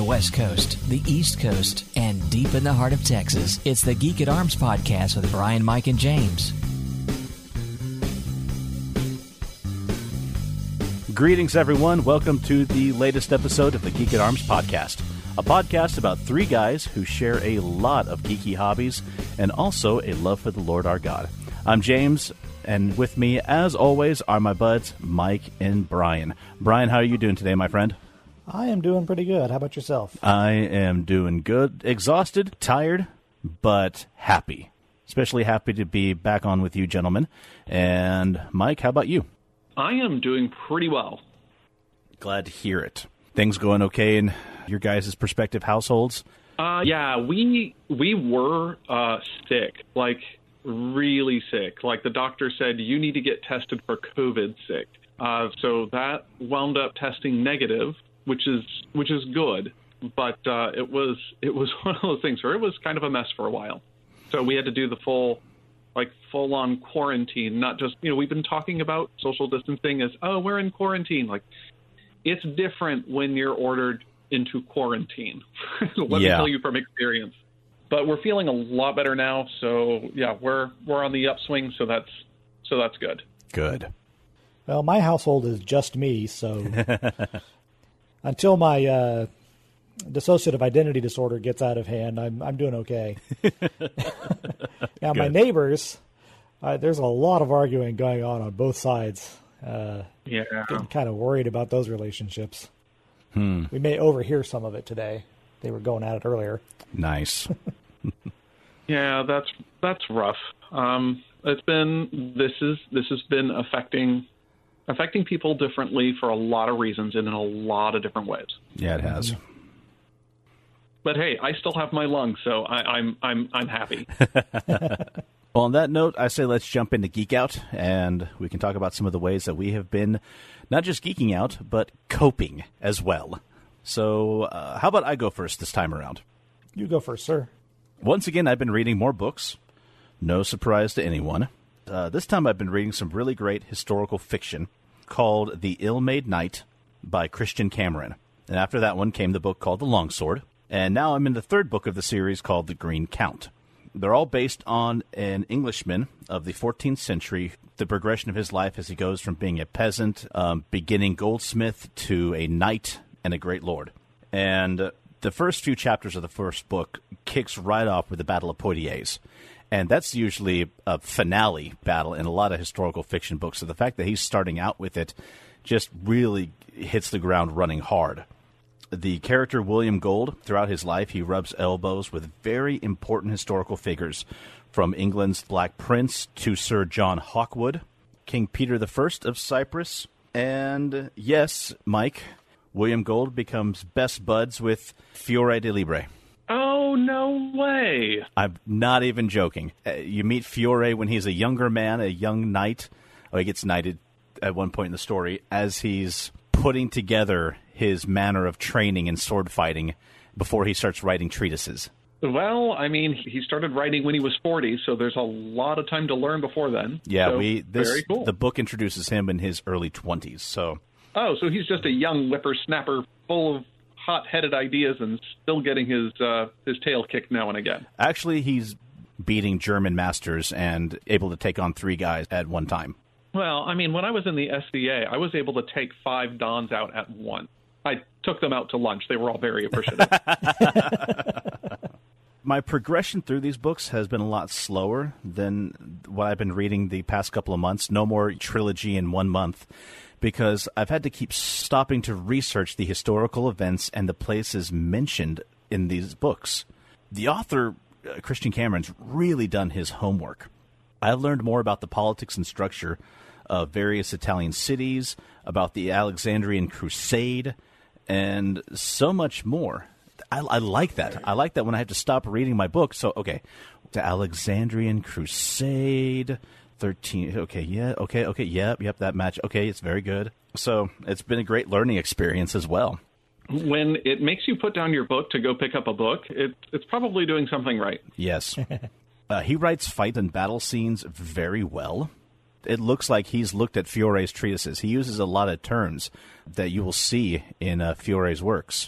the West Coast, the East Coast, and deep in the heart of Texas. It's the Geek at Arms podcast with Brian, Mike, and James. Greetings, everyone. Welcome to the latest episode of the Geek at Arms podcast, a podcast about three guys who share a lot of geeky hobbies and also a love for the Lord our God. I'm James, and with me, as always, are my buds, Mike and Brian. Brian, how are you doing today, my friend? I am doing pretty good. How about yourself? I am doing good. Exhausted, tired, but happy. Especially happy to be back on with you, gentlemen. And Mike, how about you? I am doing pretty well. Glad to hear it. Things going okay in your guys' prospective households? Yeah, we were sick, like really sick. Like the doctor said, you need to get tested for COVID sick. So that wound up testing negative, which is good. But it was one of those things where it was kind of a mess for a while. So we had to do the full-on quarantine, not just, we've been talking about social distancing as, oh, we're in quarantine. Like, it's different when you're ordered into quarantine. Let me tell you from experience. But we're feeling a lot better now, so yeah, we're on the upswing, so that's good. Good. Well, my household is just me, so until my dissociative identity disorder gets out of hand, I'm doing okay. Now, my neighbors, there's a lot of arguing going on both sides. Getting kind of worried about those relationships. We may overhear some of it today. They were going at it earlier. Nice. Yeah, that's rough. This has been affecting people differently for a lot of reasons and in a lot of different ways. Yeah, it has. But hey, I still have my lungs, so I'm happy. Well, on that note, I say let's jump into Geek Out, and we can talk about some of the ways that we have been not just geeking out, but coping as well. So how about I go first this time around? You go first, sir. Once again, I've been reading more books. No surprise to anyone. This time I've been reading some really great historical fiction called The Ill-Made Knight by Christian Cameron. And after that one came the book called The Longsword. And now I'm in the third book of the series called The Green Count. They're all based on an Englishman of the 14th century, the progression of his life as he goes from being a peasant, beginning goldsmith, to a knight and a great lord. And the first few chapters of the first book kicks right off with the Battle of Poitiers. And that's usually a finale battle in a lot of historical fiction books. So the fact that he's starting out with it just really hits the ground running hard. The character William Gold, throughout his life, he rubs elbows with very important historical figures, from England's Black Prince to Sir John Hawkwood, King Peter I of Cyprus, and yes, Mike, William Gold becomes best buds with Fiore di Libre. Oh, no way. I'm not even joking. You meet Fiore when he's a younger man, a young knight. Oh, he gets knighted at one point in the story as he's putting together his manner of training and sword fighting before he starts writing treatises. Well, I mean, he started writing when he was 40, so there's a lot of time to learn before then. Yeah, so, very cool. The book introduces him in his early 20s. So he's just a young whippersnapper full of hot-headed ideas and still getting his tail kicked now and again. Actually, he's beating German masters and able to take on 3 guys at one time. Well, I mean, when I was in the SCA, I was able to take 5 Dons out at once. I took them out to lunch. They were all very appreciative. My progression through these books has been a lot slower than what I've been reading the past couple of months. No more trilogy in 1 month, because I've had to keep stopping to research the historical events and the places mentioned in these books. The author, Christian Cameron's, really done his homework. I've learned more about the politics and structure of various Italian cities, about the Alexandrian Crusade, and so much more. I like that. I like that when I have to stop reading my book. So, okay, the Alexandrian Crusade, 13, yep, that match. Okay, it's very good. So it's been a great learning experience as well. When it makes you put down your book to go pick up a book, it's probably doing something right. Yes. He writes fight and battle scenes very well. It looks like he's looked at Fiore's treatises. He uses a lot of terms that you will see in Fiore's works.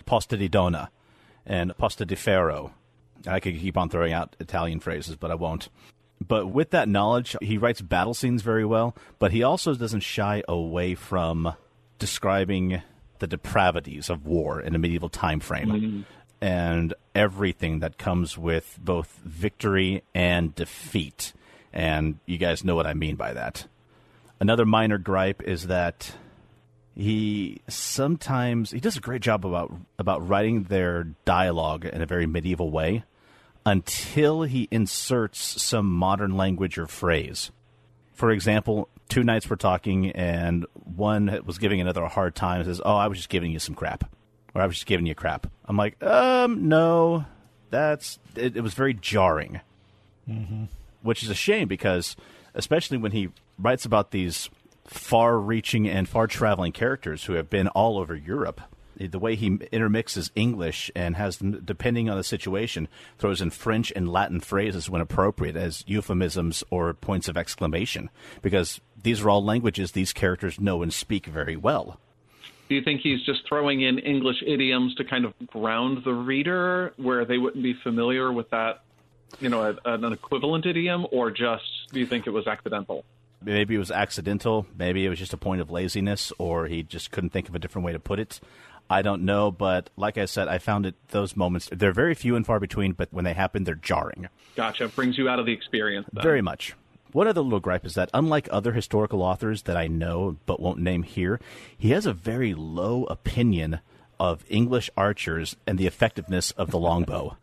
posta di donna and posta di ferro. I could keep on throwing out Italian phrases, but I won't. But with that knowledge, he writes battle scenes very well, but he also doesn't shy away from describing the depravities of war in a medieval time frame and everything that comes with both victory and defeat. And you guys know what I mean by that. Another minor gripe is that he does a great job about writing their dialogue in a very medieval way until he inserts some modern language or phrase. For example, two knights were talking, and one was giving another a hard time and says, "Oh, I was just giving you some crap." Or "I was just giving you crap." I'm like, no, it was very jarring. Mm-hmm. Which is a shame because, especially when he writes about these far-reaching and far-traveling characters who have been all over Europe, the way he intermixes English and has, depending on the situation, throws in French and Latin phrases when appropriate as euphemisms or points of exclamation, because these are all languages these characters know and speak very well. Do you think he's just throwing in English idioms to kind of ground the reader where they wouldn't be familiar with that, an equivalent idiom, or just do you think it was accidental? Maybe it was accidental. Maybe it was just a point of laziness, or he just couldn't think of a different way to put it. I don't know, but like I said, I found those moments, they're very few and far between, but when they happen, they're jarring. Gotcha. Brings you out of the experience, then. Very much. One other little gripe is that, unlike other historical authors that I know but won't name here, he has a very low opinion of English archers and the effectiveness of the longbow.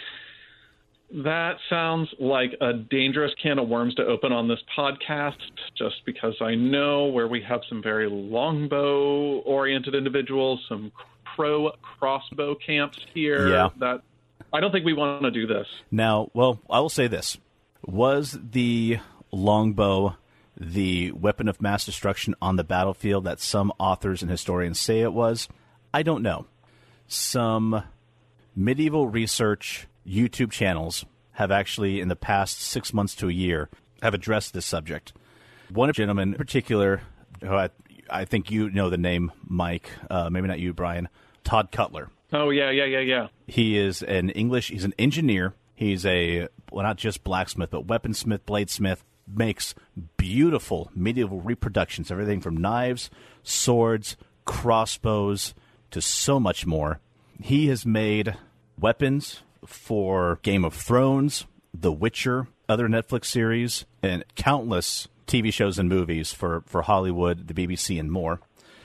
That sounds like a dangerous can of worms to open on this podcast, just because I know where we have some very longbow-oriented individuals, some pro-crossbow camps here. Yeah. That I don't think we want to do this. Now, well, I will say this. Was the longbow the weapon of mass destruction on the battlefield that some authors and historians say it was? I don't know. Some medieval research YouTube channels have actually, in the past 6 months to a year, have addressed this subject. One gentleman in particular, who I think you know the name, Mike, maybe not you, Brian, Todd Cutler. Oh, yeah. He is he's an engineer. He's not just blacksmith, but weaponsmith, bladesmith, makes beautiful medieval reproductions, everything from knives, swords, crossbows, to so much more. He has made weapons for Game of Thrones, The Witcher, other Netflix series, and countless TV shows and movies for Hollywood, the BBC, and more.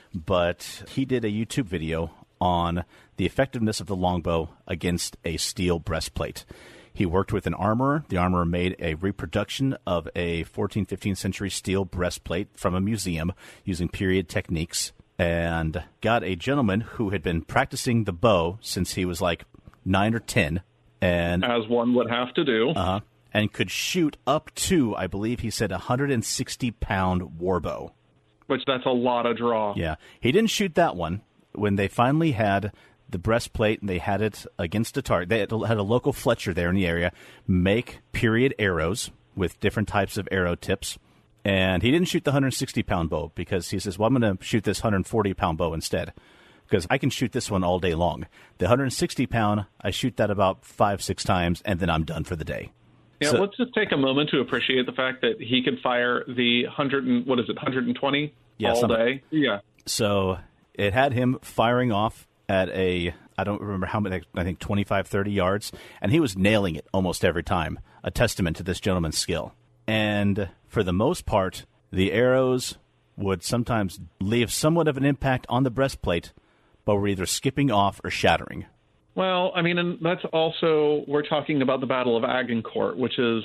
But he did a YouTube video on the effectiveness of the longbow against a steel breastplate. He worked with an armorer. The armorer made a reproduction of a 14th, 15th century steel breastplate from a museum using period techniques, and got a gentleman who had been practicing the bow since he was like 9 or 10. And as one would have to do. And could shoot up to, I believe he said, 160-pound warbow. Which, that's a lot of draw. Yeah. He didn't shoot that one. When they finally had the breastplate and they had it against a target, they had a local Fletcher there in the area make period arrows with different types of arrow tips. And he didn't shoot the 160-pound bow because he says, well, I'm going to shoot this 140-pound bow instead, because I can shoot this one all day long. The 160-pound, I shoot that about 5-6 times, and then I'm done for the day. Yeah, let's just take a moment to appreciate the fact that he could fire the 120 all day. Yeah. So it had him firing off at I don't remember how many, I think 25, 30 yards, and he was nailing it almost every time, a testament to this gentleman's skill. And for the most part, the arrows would sometimes leave somewhat of an impact on the breastplate, but were either skipping off or shattering. Well, I mean, and that's also, we're talking about the Battle of Agincourt, which is,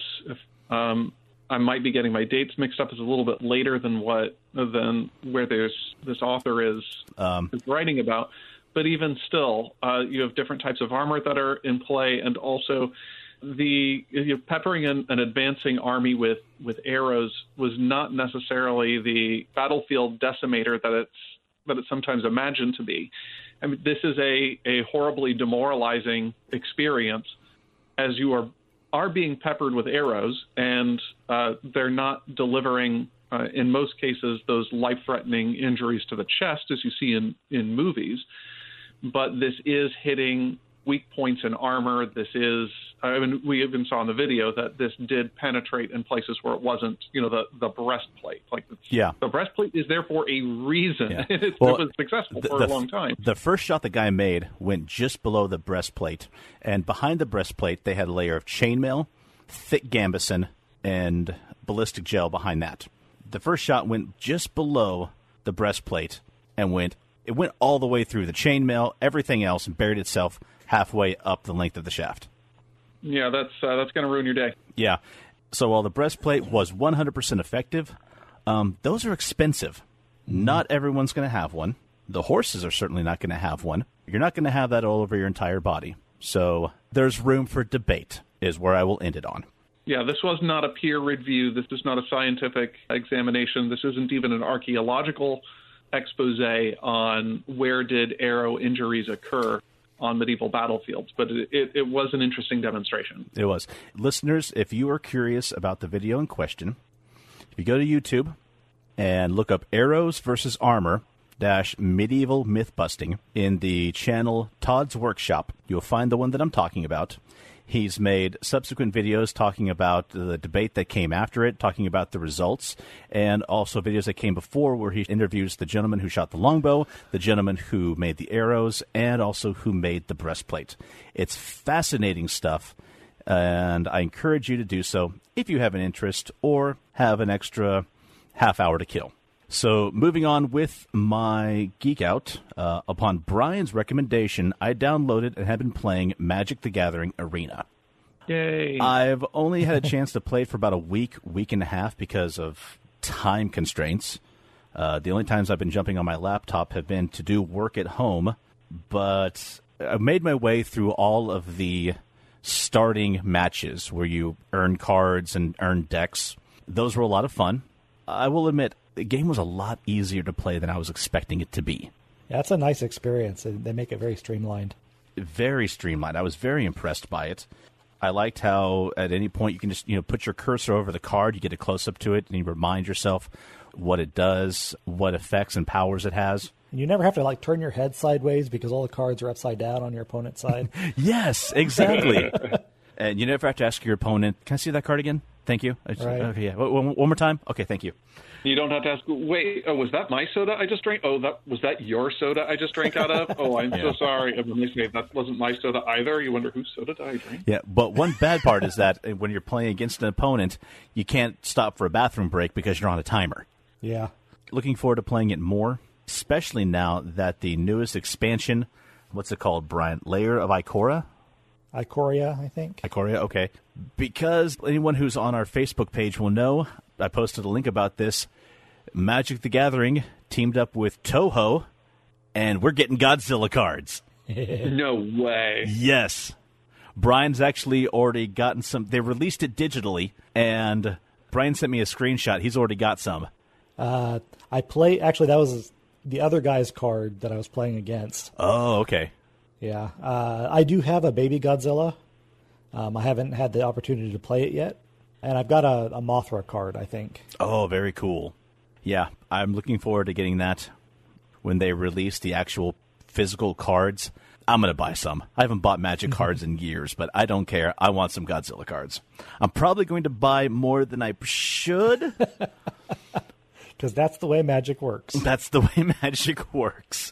I might be getting my dates mixed up, is a little bit later than where this author is writing about. But even still, you have different types of armor that are in play, and also peppering an advancing army with arrows was not necessarily the battlefield decimator that it's sometimes imagined to be. I mean, this is a horribly demoralizing experience, as you are being peppered with arrows, and they're not delivering, in most cases, those life-threatening injuries to the chest, as you see in movies. but this is hitting weak points in armor. This is, I mean, we even saw in the video that this did penetrate in places where it wasn't, the breastplate. The breastplate is there for a reason. Yeah. It was successful for a long time. The first shot the guy made went just below the breastplate, and behind the breastplate they had a layer of chainmail, thick gambeson, and ballistic gel behind that. The first shot went just below the breastplate and went all the way through the chainmail, everything else, and buried itself halfway up the length of the shaft. Yeah, that's going to ruin your day. Yeah. So while the breastplate was 100% effective, those are expensive. Not everyone's going to have one. The horses are certainly not going to have one. You're not going to have that all over your entire body. So there's room for debate, is where I will end it on. Yeah, this was not a peer review. This is not a scientific examination. This isn't even an archaeological expose on where did arrow injuries occur on medieval battlefields, but it was an interesting demonstration. It was. Listeners, if you are curious about the video in question, if you go to YouTube and look up Arrows versus Armor -medieval myth busting in the channel Todd's Workshop, you'll find the one that I'm talking about. He's made subsequent videos talking about the debate that came after it, talking about the results, and also videos that came before where he interviews the gentleman who shot the longbow, the gentleman who made the arrows, and also who made the breastplate. It's fascinating stuff, and I encourage you to do so if you have an interest or have an extra half hour to kill. So moving on with my Geek Out, upon Brian's recommendation, I downloaded and have been playing Magic the Gathering Arena. Yay. I've only had a chance to play it for about a week and a half because of time constraints. The only times I've been jumping on my laptop have been to do work at home, but I've made my way through all of the starting matches where you earn cards and earn decks. Those were a lot of fun. I will admit, the game was a lot easier to play than I was expecting it to be. Yeah, it's a nice experience. They make it very streamlined. Very streamlined. I was very impressed by it. I liked how at any point you can just put your cursor over the card, you get a close-up to it, and you remind yourself what it does, what effects and powers it has. And you never have to turn your head sideways because all the cards are upside down on your opponent's side. Yes, exactly. And you never have to ask your opponent, can I see that card again? Thank you. Right. Okay, yeah. One more time? Okay, thank you. You don't have to ask, wait, was that my soda I just drank? Oh, was that your soda I just drank out of? Oh, I'm so sorry. And when they say that wasn't my soda either, you wonder, whose soda did I drink? Yeah, but one bad part is that when you're playing against an opponent, you can't stop for a bathroom break because you're on a timer. Yeah. Looking forward to playing it more, especially now that the newest expansion, what's it called, Brian? Layer of Ikoria? Ikoria, I think. Ikoria, okay. Because anyone who's on our Facebook page will know, I posted a link about this. Magic the Gathering teamed up with Toho, and we're getting Godzilla cards. No way. Yes. Brian's actually already gotten some. They released it digitally, and Brian sent me a screenshot. He's already got some. Actually, that was the other guy's card that I was playing against. Oh, okay. Yeah. I do have a baby Godzilla. I haven't had the opportunity to play it yet. And I've got a Mothra card, I think. Oh, very cool. Yeah, I'm looking forward to getting that when they release the actual physical cards. I'm going to buy some. I haven't bought Magic cards in years, but I don't care. I want some Godzilla cards. I'm probably going to buy more than I should. Because that's the way Magic works. That's the way Magic works.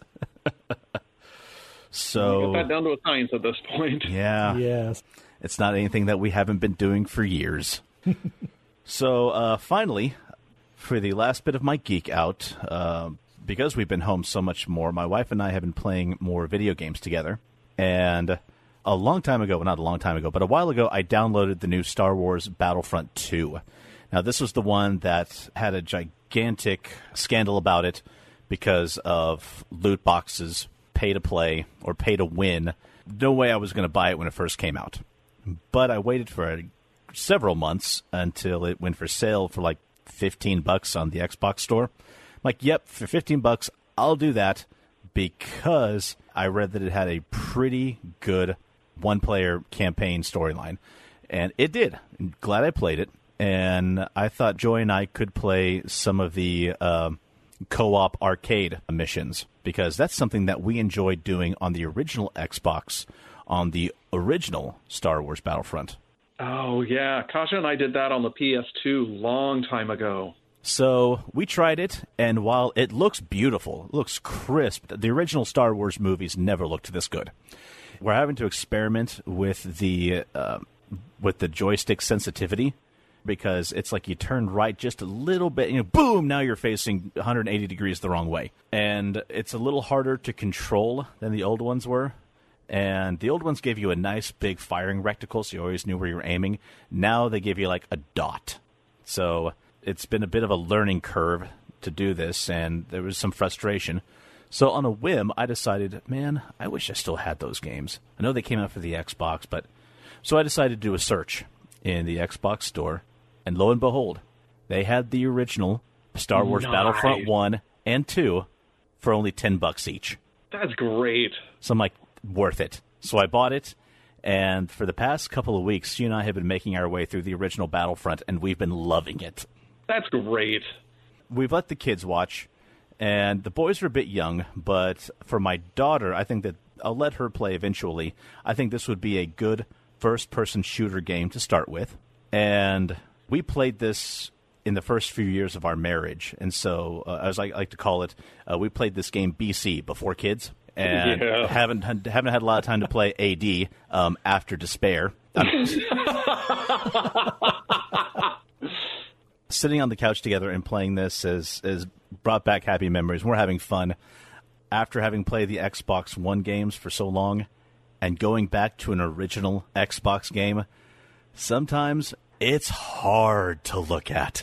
So get that down to a science at this point. Yeah. Yes. It's not anything that we haven't been doing for years. So finally, for the last bit of my Geek Out, because we've been home so much more, my wife and I have been playing more video games together. And a long time ago, well, not a long time ago, but a while ago, I downloaded the new Star Wars Battlefront 2. Now, this was the one that had a gigantic scandal about it because of loot boxes, pay to play, or pay to win. No way I was going to buy it when it first came out. But I waited for several months until it went for sale for like $15 on the Xbox store. I'm like, yep, for $15, I'll do that because I read that it had a pretty good one-player campaign storyline. And it did. I'm glad I played it. And I thought Joy and I could play some of the co-op arcade missions, because that's something that we enjoyed doing on the original Xbox, on the original Star Wars Battlefront. Oh, yeah. Kasha and I did that on the PS2 long time ago. So we tried it, and while it looks beautiful, it looks crisp, the original Star Wars movies never looked this good. We're having to experiment with the joystick sensitivity, because it's like you turn right just a little bit, boom, now you're facing 180 degrees the wrong way. And it's a little harder to control than the old ones were. And the old ones gave you a nice big firing reticle, so you always knew where you were aiming. Now they give you like a dot. So it's been a bit of a learning curve to do this, and there was some frustration. So on a whim, I decided, man, I wish I still had those games. I know they came out for the Xbox, but... So I decided to do a search in the Xbox store, and lo and behold, they had the original Star Wars Battlefront 1 and 2 for only $10 each. That's great. So I'm like, worth it. So I bought it, and for the past couple of weeks, you and I have been making our way through the original Battlefront, and we've been loving it. That's great. We've let the kids watch, and the boys are a bit young, but for my daughter, I think that I'll let her play eventually. I think this would be a good first-person shooter game to start with, and we played this in the first few years of our marriage, and so, as I like to call it, we played this game BC, before kids, and haven't had a lot of time to play AD after Despair. Sitting on the couch together and playing this has brought back happy memories. We're having fun. After having played the Xbox One games for so long and going back to an original Xbox game, sometimes it's hard to look at.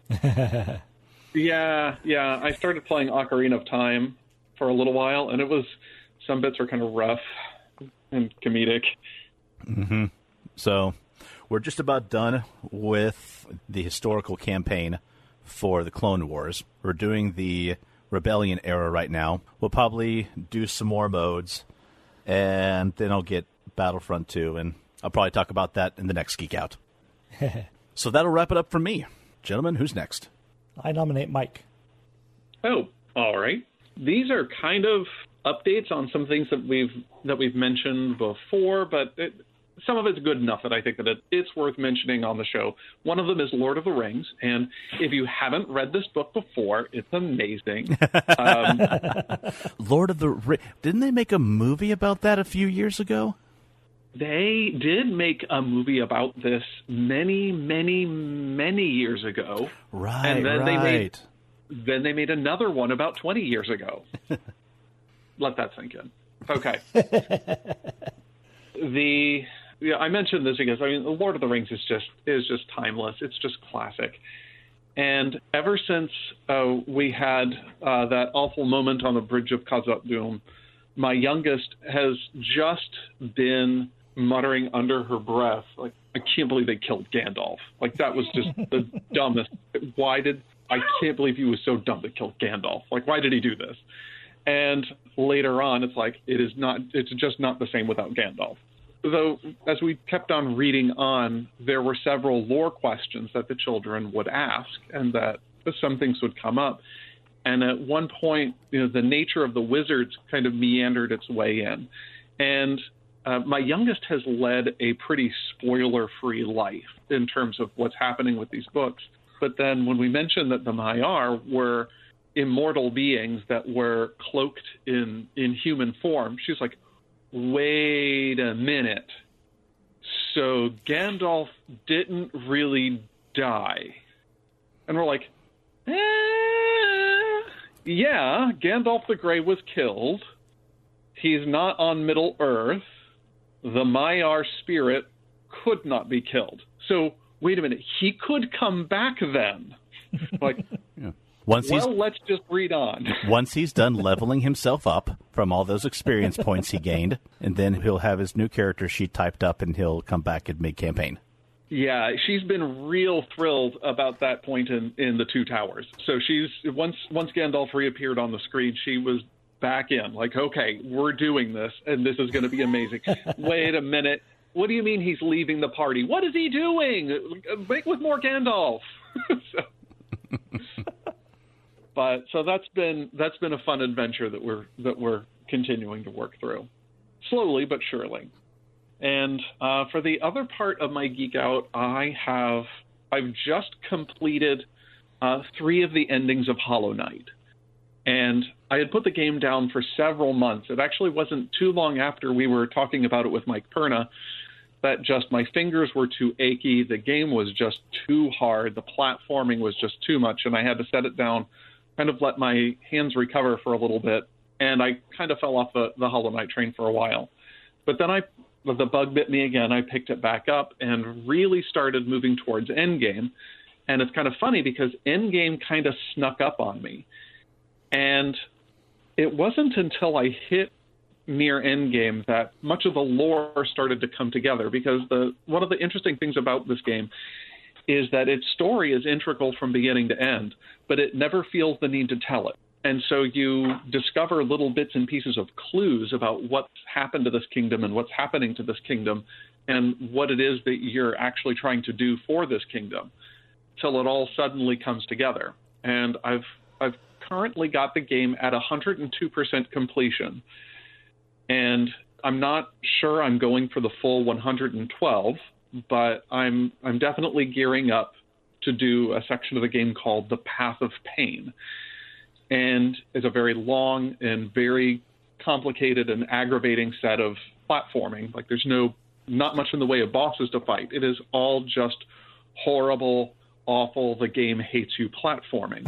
Yeah. I started playing Ocarina of Time for a little while, and some bits are kind of rough and comedic. Mm-hmm. So we're just about done with the historical campaign for the Clone Wars. We're doing the Rebellion era right now. We'll probably do some more modes, and then I'll get Battlefront 2, and I'll probably talk about that in the next Geek Out. So that'll wrap it up for me. Gentlemen, who's next? I nominate Mike. Oh, all right. These are kind of updates on some things that we've mentioned before, but some of it's good enough that I think that it's worth mentioning on the show. One of them is Lord of the Rings, and if you haven't read this book before, it's amazing. Lord of the Rings. Didn't they make a movie about that a few years ago? They did make a movie about this many, many, many years ago. Right, and then right. They made another one about 20 years ago. Let that sink in. Okay. I mentioned this because The Lord of the Rings is just timeless. It's just classic. And ever since we had that awful moment on the bridge of Khazad-dûm, my youngest has just been muttering under her breath, like, I can't believe they killed Gandalf. Like, that was just the dumbest. I can't believe he was so dumb to kill Gandalf. Like, why did he do this? And later on, it's like, it's just not the same without Gandalf. Though, as we kept on reading on, there were several lore questions that the children would ask, and that some things would come up. And at one point, the nature of the wizards kind of meandered its way in. And my youngest has led a pretty spoiler-free life in terms of what's happening with these books. But then when we mentioned that the Maiar were immortal beings that were cloaked in human form, she's like, wait a minute. So Gandalf didn't really die. And we're like, yeah, Gandalf the Grey was killed. He's not on Middle-earth. The Maiar spirit could not be killed. So, wait a minute, he could come back then. Like, yeah. Let's just read on. Once he's done leveling himself up from all those experience points he gained, and then he'll have his new character sheet typed up, and he'll come back in mid-campaign. Yeah, she's been real thrilled about that point in the Two Towers. So once Gandalf reappeared on the screen, she was back in. Like, okay, we're doing this, and this is going to be amazing. Wait a minute. What do you mean he's leaving the party? What is he doing? Make with more Gandalf. But so that's been a fun adventure that we're continuing to work through, slowly but surely. And for the other part of my geek out, I've just completed 3 of the endings of Hollow Knight. And I had put the game down for several months. It actually wasn't too long after we were talking about it with Mike Perna that just my fingers were too achy. The game was just too hard. The platforming was just too much, and I had to set it down, kind of let my hands recover for a little bit. And I kind of fell off the Hollow Knight train for a while. But then the bug bit me again. I picked it back up and really started moving towards Endgame. And it's kind of funny because Endgame kind of snuck up on me. And it wasn't until I hit near Endgame that much of the lore started to come together, because one of the interesting things about this game is that its story is integral from beginning to end, but it never feels the need to tell it. And so you discover little bits and pieces of clues about what's happened to this kingdom and what's happening to this kingdom and what it is that you're actually trying to do for this kingdom, till it all suddenly comes together. And I've currently got the game at 102% completion. And I'm not sure I'm going for the full 112, but I'm definitely gearing up to do a section of the game called The Path of Pain. And it's a very long and very complicated and aggravating set of platforming. Like, there's not much in the way of bosses to fight. It is all just horrible, awful, the game hates you platforming.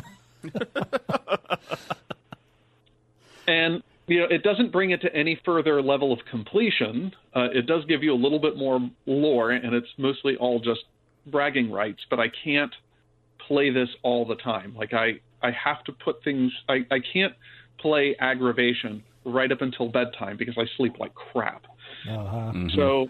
And it doesn't bring it to any further level of completion. It does give you a little bit more lore, and it's mostly all just bragging rights, but I can't play this all the time. Like, I have to put things, I can't play Aggravation right up until bedtime because I sleep like crap. Uh-huh. Mm-hmm. So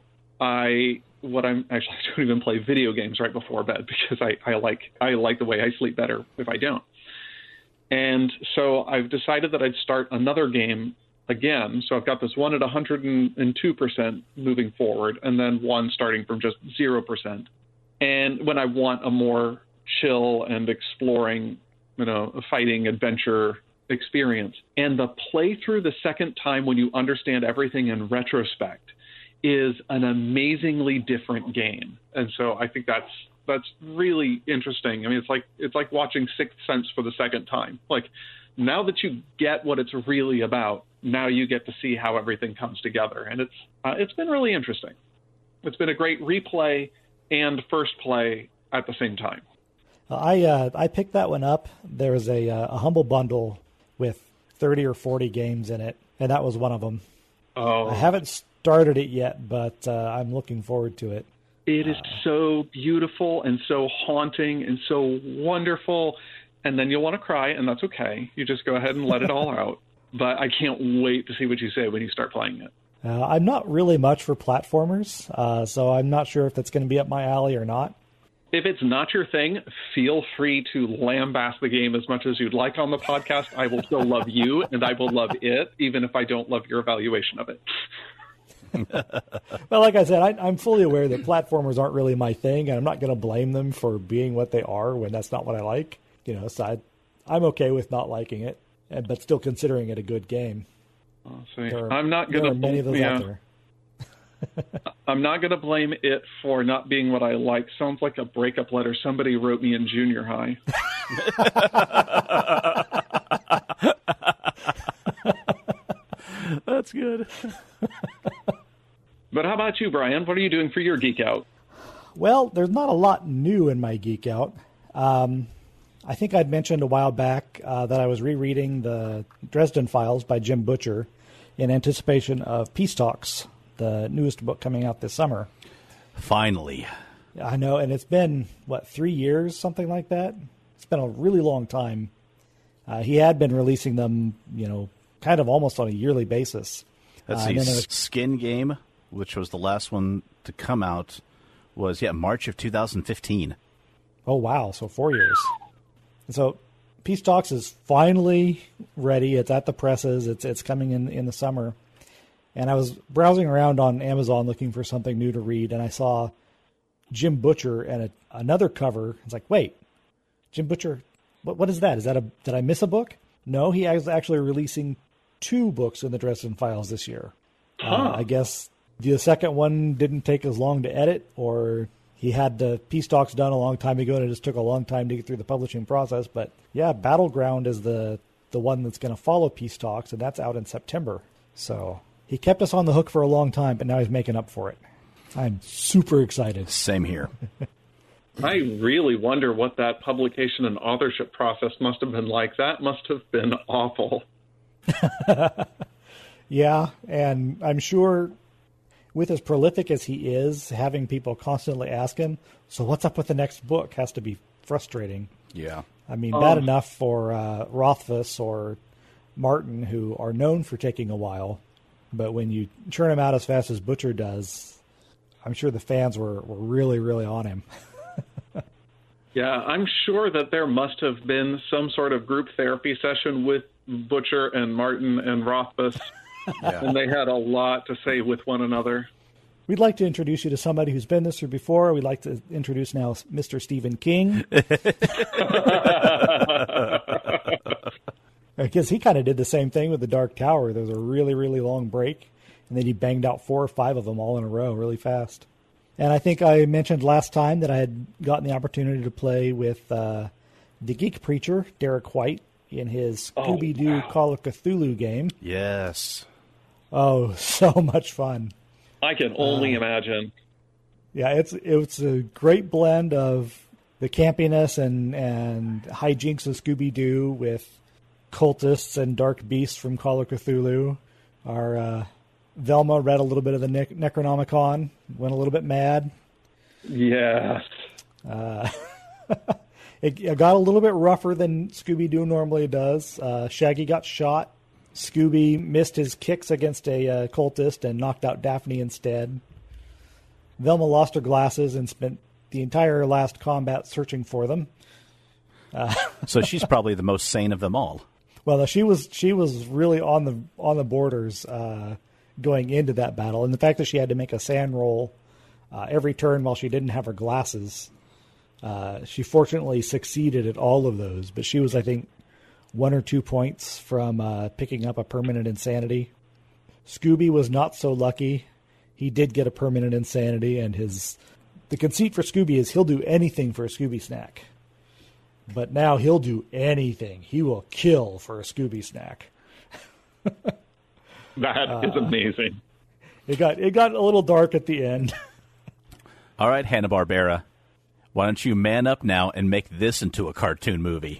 I don't even play video games right before bed because I like the way I sleep better if I don't. And so I've decided that I'd start another game again. So I've got this one at 102% moving forward, and then one starting from just 0%. And when I want a more chill and exploring, fighting adventure experience. And the playthrough the second time, when you understand everything in retrospect, is an amazingly different game. And so I think that's really interesting. I mean, it's like watching Sixth Sense for the second time. Like, now that you get what it's really about, now you get to see how everything comes together. And it's been really interesting. It's been a great replay and first play at the same time. I picked that one up. There was a Humble Bundle with 30 or 40 games in it, and that was one of them. Oh. I haven't started it yet, but I'm looking forward to it. It is so beautiful and so haunting and so wonderful. And then you'll want to cry, and that's okay. You just go ahead and let it all out. But I can't wait to see what you say when you start playing it. I'm not really much for platformers, so I'm not sure if that's going to be up my alley or not. If it's not your thing, feel free to lambast the game as much as you'd like on the podcast. I will still love you, and I will love it, even if I don't love your evaluation of it. Well, like I said, I'm fully aware that platformers aren't really my thing, and I'm not going to blame them for being what they are when that's not what I like. So I'm okay with not liking it, but still considering it a good game. I'm not going to many of those out there. I'm not going to blame it for not being what I like. Sounds like a breakup letter somebody wrote me in junior high. That's good. But how about you, Brian? What are you doing for your Geek Out? Well, there's not a lot new in my Geek Out. I think I'd mentioned a while back that I was rereading the Dresden Files by Jim Butcher in anticipation of Peace Talks, the newest book coming out this summer. Finally. I know, and it's been, 3 years, something like that? It's been a really long time. He had been releasing them, kind of almost on a yearly basis. Let's see, Skin Game, which was the last one to come out, was, March of 2015. Oh, wow, so 4 years. So Peace Talks is finally ready. It's at the presses. It's coming in the summer. And I was browsing around on Amazon looking for something new to read, and I saw Jim Butcher and another cover. It's like, wait, Jim Butcher What is that? Did I miss a book? No, he is actually releasing 2 books in the Dresden Files this year. I guess the second one didn't take as long to edit, or he had the Peace Talks done a long time ago and it just took a long time to get through the publishing process. But yeah, Battleground is the one that's going to follow Peace Talks, and that's out in September. So he kept us on the hook for a long time, but now he's making up for it. I'm super excited. Same here. I really wonder what that publication and authorship process must have been like. That must have been awful. Yeah, and I'm sure with as prolific as he is, having people constantly ask him, so what's up with the next book, has to be frustrating. Yeah. I mean, bad enough for Rothfuss or Martin, who are known for taking a while, but when you churn him out as fast as Butcher does, I'm sure the fans were really, really on him. Yeah, I'm sure that there must have been some sort of group therapy session with Butcher and Martin and Rothfuss, and they had a lot to say with one another. We'd like to introduce you to somebody who's been this year before. We'd like to introduce now Mr. Stephen King. Because he kind of did the same thing with The Dark Tower. There was a really, really long break, and then he banged out 4 or 5 of them all in a row really fast. And I think I mentioned last time that I had gotten the opportunity to play with the Geek Preacher, Derek White, in his Scooby-Doo Call of Cthulhu game. Yes. Oh, so much fun. I can only imagine. Yeah, it's a great blend of the campiness and hijinks of Scooby-Doo with cultists and dark beasts from Call of Cthulhu. Our Velma read a little bit of the Necronomicon, went a little bit mad. Yes. It got a little bit rougher than Scooby-Doo normally does. Shaggy got shot. Scooby missed his kicks against a cultist and knocked out Daphne instead. Velma lost her glasses and spent the entire last combat searching for them. So she's probably the most sane of them all. Well, she was really on the borders going into that battle, and the fact that she had to make a sand roll every turn while she didn't have her glasses, she fortunately succeeded at all of those. But she was, I think, 1 or 2 points from picking up a permanent insanity. Scooby was not so lucky. He did get a permanent insanity, and the conceit for Scooby is he'll do anything for a Scooby snack. But now he'll do anything. He will kill for a Scooby snack. That is amazing. It got a little dark at the end. All right, Hanna-Barbera, why don't you man up now and make this into a cartoon movie?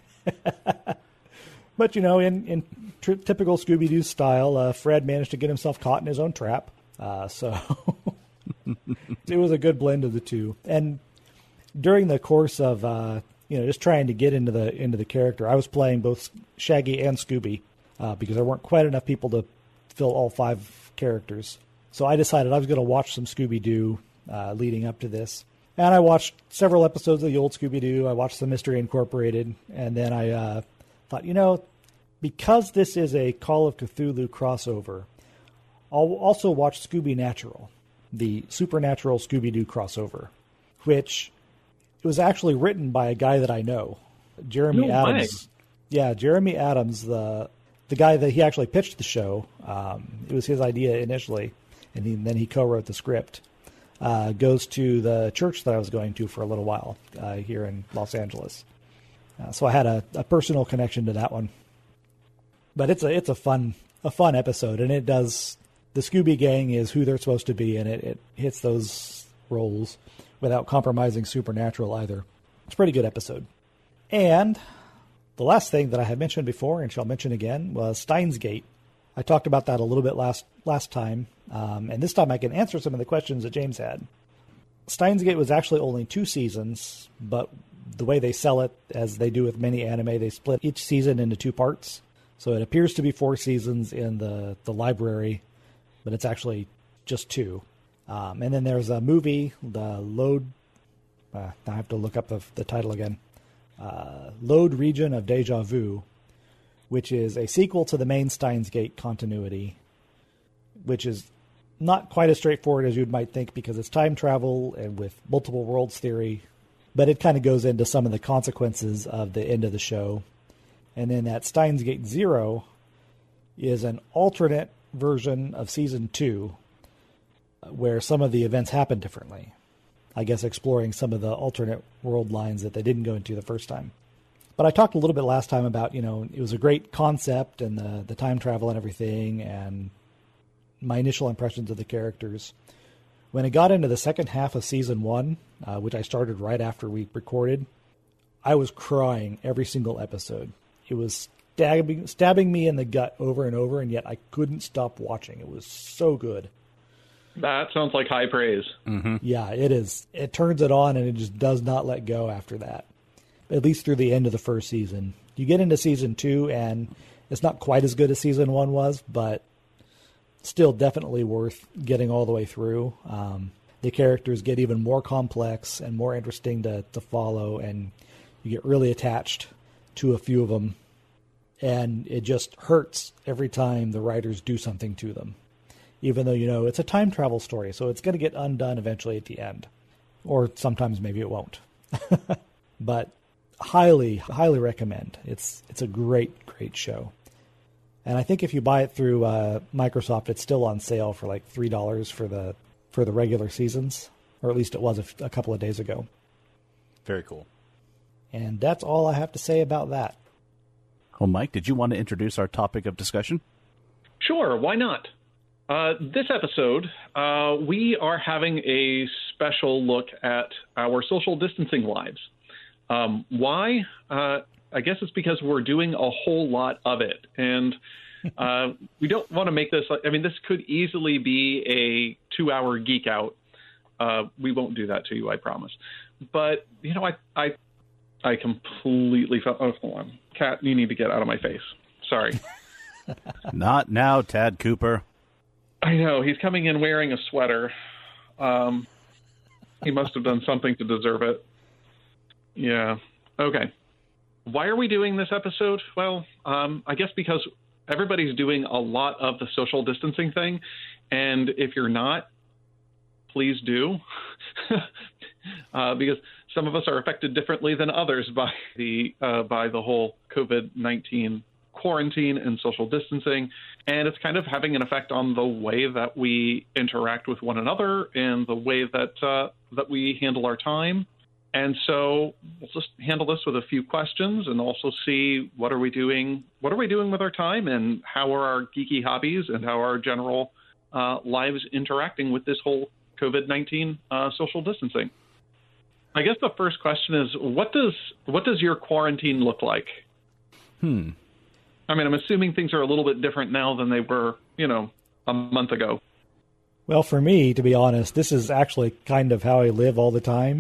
But, in typical Scooby-Doo style, Fred managed to get himself caught in his own trap. So it was a good blend of the two. And during the course of just trying to get into the character, I was playing both Shaggy and Scooby because there weren't quite enough people to fill all 5 characters. So I decided I was going to watch some Scooby-Doo leading up to this. And I watched several episodes of the old Scooby-Doo. I watched some Mystery Incorporated. And then I thought, because this is a Call of Cthulhu crossover, I'll also watch Scooby Natural, the supernatural Scooby-Doo crossover, which was actually written by a guy that I know, Jeremy Adams. Yeah, Jeremy Adams, the guy that he actually pitched the show. It was his idea initially, and then he co-wrote the script. Goes to the church that I was going to for a little while here in Los Angeles. So I had a personal connection to that one. But it's a fun episode, and it does. The Scooby Gang is who they're supposed to be, and it hits those roles without compromising supernatural either. It's a pretty good episode. And the last thing that I had mentioned before and shall mention again was Steins Gate. I talked about that a little bit last time, and this time I can answer some of the questions that James had. Steins Gate was actually only 2 seasons, but the way they sell it, as they do with many anime, they split each season into 2 parts. So it appears to be 4 seasons in the library, but it's actually just 2. And then there's a movie, the Load... I have to look up the title again. Load Region of Deja Vu, which is a sequel to the main Steins Gate continuity, which is not quite as straightforward as you might think because it's time travel and with multiple worlds theory, But it kind of goes into some of the consequences of the end of the show. And then that Steins Gate Zero is an alternate version of season 2 where some of the events happen differently. I guess exploring some of the alternate world lines that they didn't go into the first time. But I talked a little bit last time about, it was a great concept and the time travel and everything and my initial impressions of the characters. When it got into the second half of season 1, which I started right after we recorded, I was crying every single episode. It was stabbing me in the gut over and over, and yet I couldn't stop watching. It was so good. That sounds like high praise. Mm-hmm. Yeah, it is. It turns it on, and it just does not let go after that, at least through the end of the first season. You get into season 2, and it's not quite as good as season 1 was, but still definitely worth getting all the way through. The characters get even more complex and more interesting to follow, and you get really attached to a few of them. And it just hurts every time the writers do something to them. Even though, it's a time travel story, so it's going to get undone eventually at the end. Or sometimes maybe it won't. But highly, highly recommend. It's a great, great show. And I think if you buy it through Microsoft, it's still on sale for like $3 for the regular seasons. Or at least it was a couple of days ago. Very cool. And that's all I have to say about that. Well, Mike, did you want to introduce our topic of discussion? Sure, why not? This episode, we are having a special look at our social distancing lives. Why? I guess it's because we're doing a whole lot of it. And we don't want to make this, this could easily be a 2-hour geek out. We won't do that to you, I promise. But, I completely felt, oh, hold on. Cat, you need to get out of my face. Sorry. Not now, Tad Cooper. I know. He's coming in wearing a sweater. He must have done something to deserve it. Yeah. Okay. Why are we doing this episode? Well, I guess because everybody's doing a lot of the social distancing thing. And if you're not, please do. Because some of us are affected differently than others by the whole COVID-19 quarantine and social distancing, and it's kind of having an effect on the way that we interact with one another and the way that we handle our time. And so we'll just handle this with a few questions and also see what are we doing with our time and how are our geeky hobbies and how are our general lives interacting with this whole COVID-19 social distancing. I guess the first question is, what does your quarantine look like? I'm assuming things are a little bit different now than they were, a month ago. Well, for me, to be honest, this is actually kind of how I live all the time.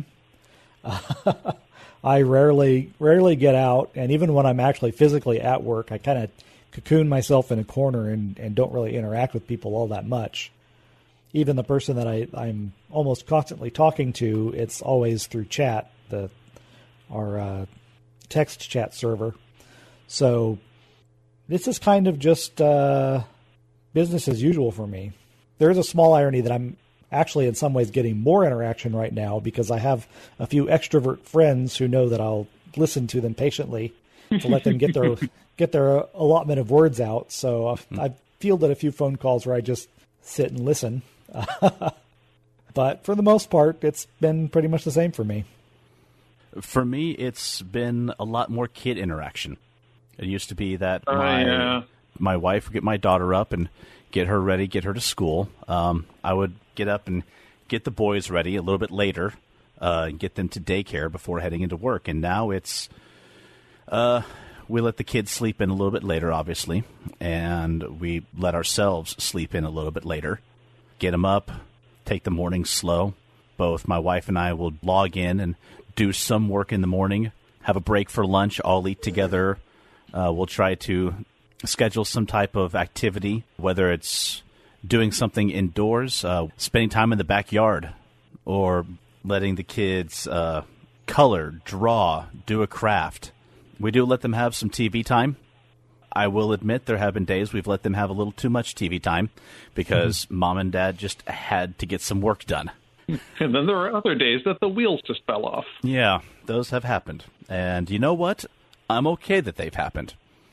I rarely get out, and even when I'm actually physically at work, I kind of cocoon myself in a corner and don't really interact with people all that much. Even the person that I'm almost constantly talking to, it's always through chat, our text chat server. So this is kind of just business as usual for me. There is a small irony that I'm actually in some ways getting more interaction right now because I have a few extrovert friends who know that I'll listen to them patiently to let them get their allotment of words out. So I've fielded a few phone calls where I just sit and listen. But for the most part, it's been pretty much the same for me. For me, it's been a lot more kid interaction. It used to be that my wife would get my daughter up and get her ready, get her to school. I would get up and get the boys ready a little bit later, get them to daycare before heading into work. And now it's we let the kids sleep in a little bit later, obviously, and we let ourselves sleep in a little bit later. Get them up, take the morning slow. Both my wife and I will log in and do some work in the morning, have a break for lunch, all eat together. We'll try to schedule some type of activity, whether it's doing something indoors, spending time in the backyard, or letting the kids color, draw, do a craft. We do let them have some TV time. I will admit there have been days we've let them have a little too much TV time because Mom and Dad just had to get some work done. And then there are other days that the wheels just fell off. Yeah, those have happened. And you know what? I'm okay that they've happened.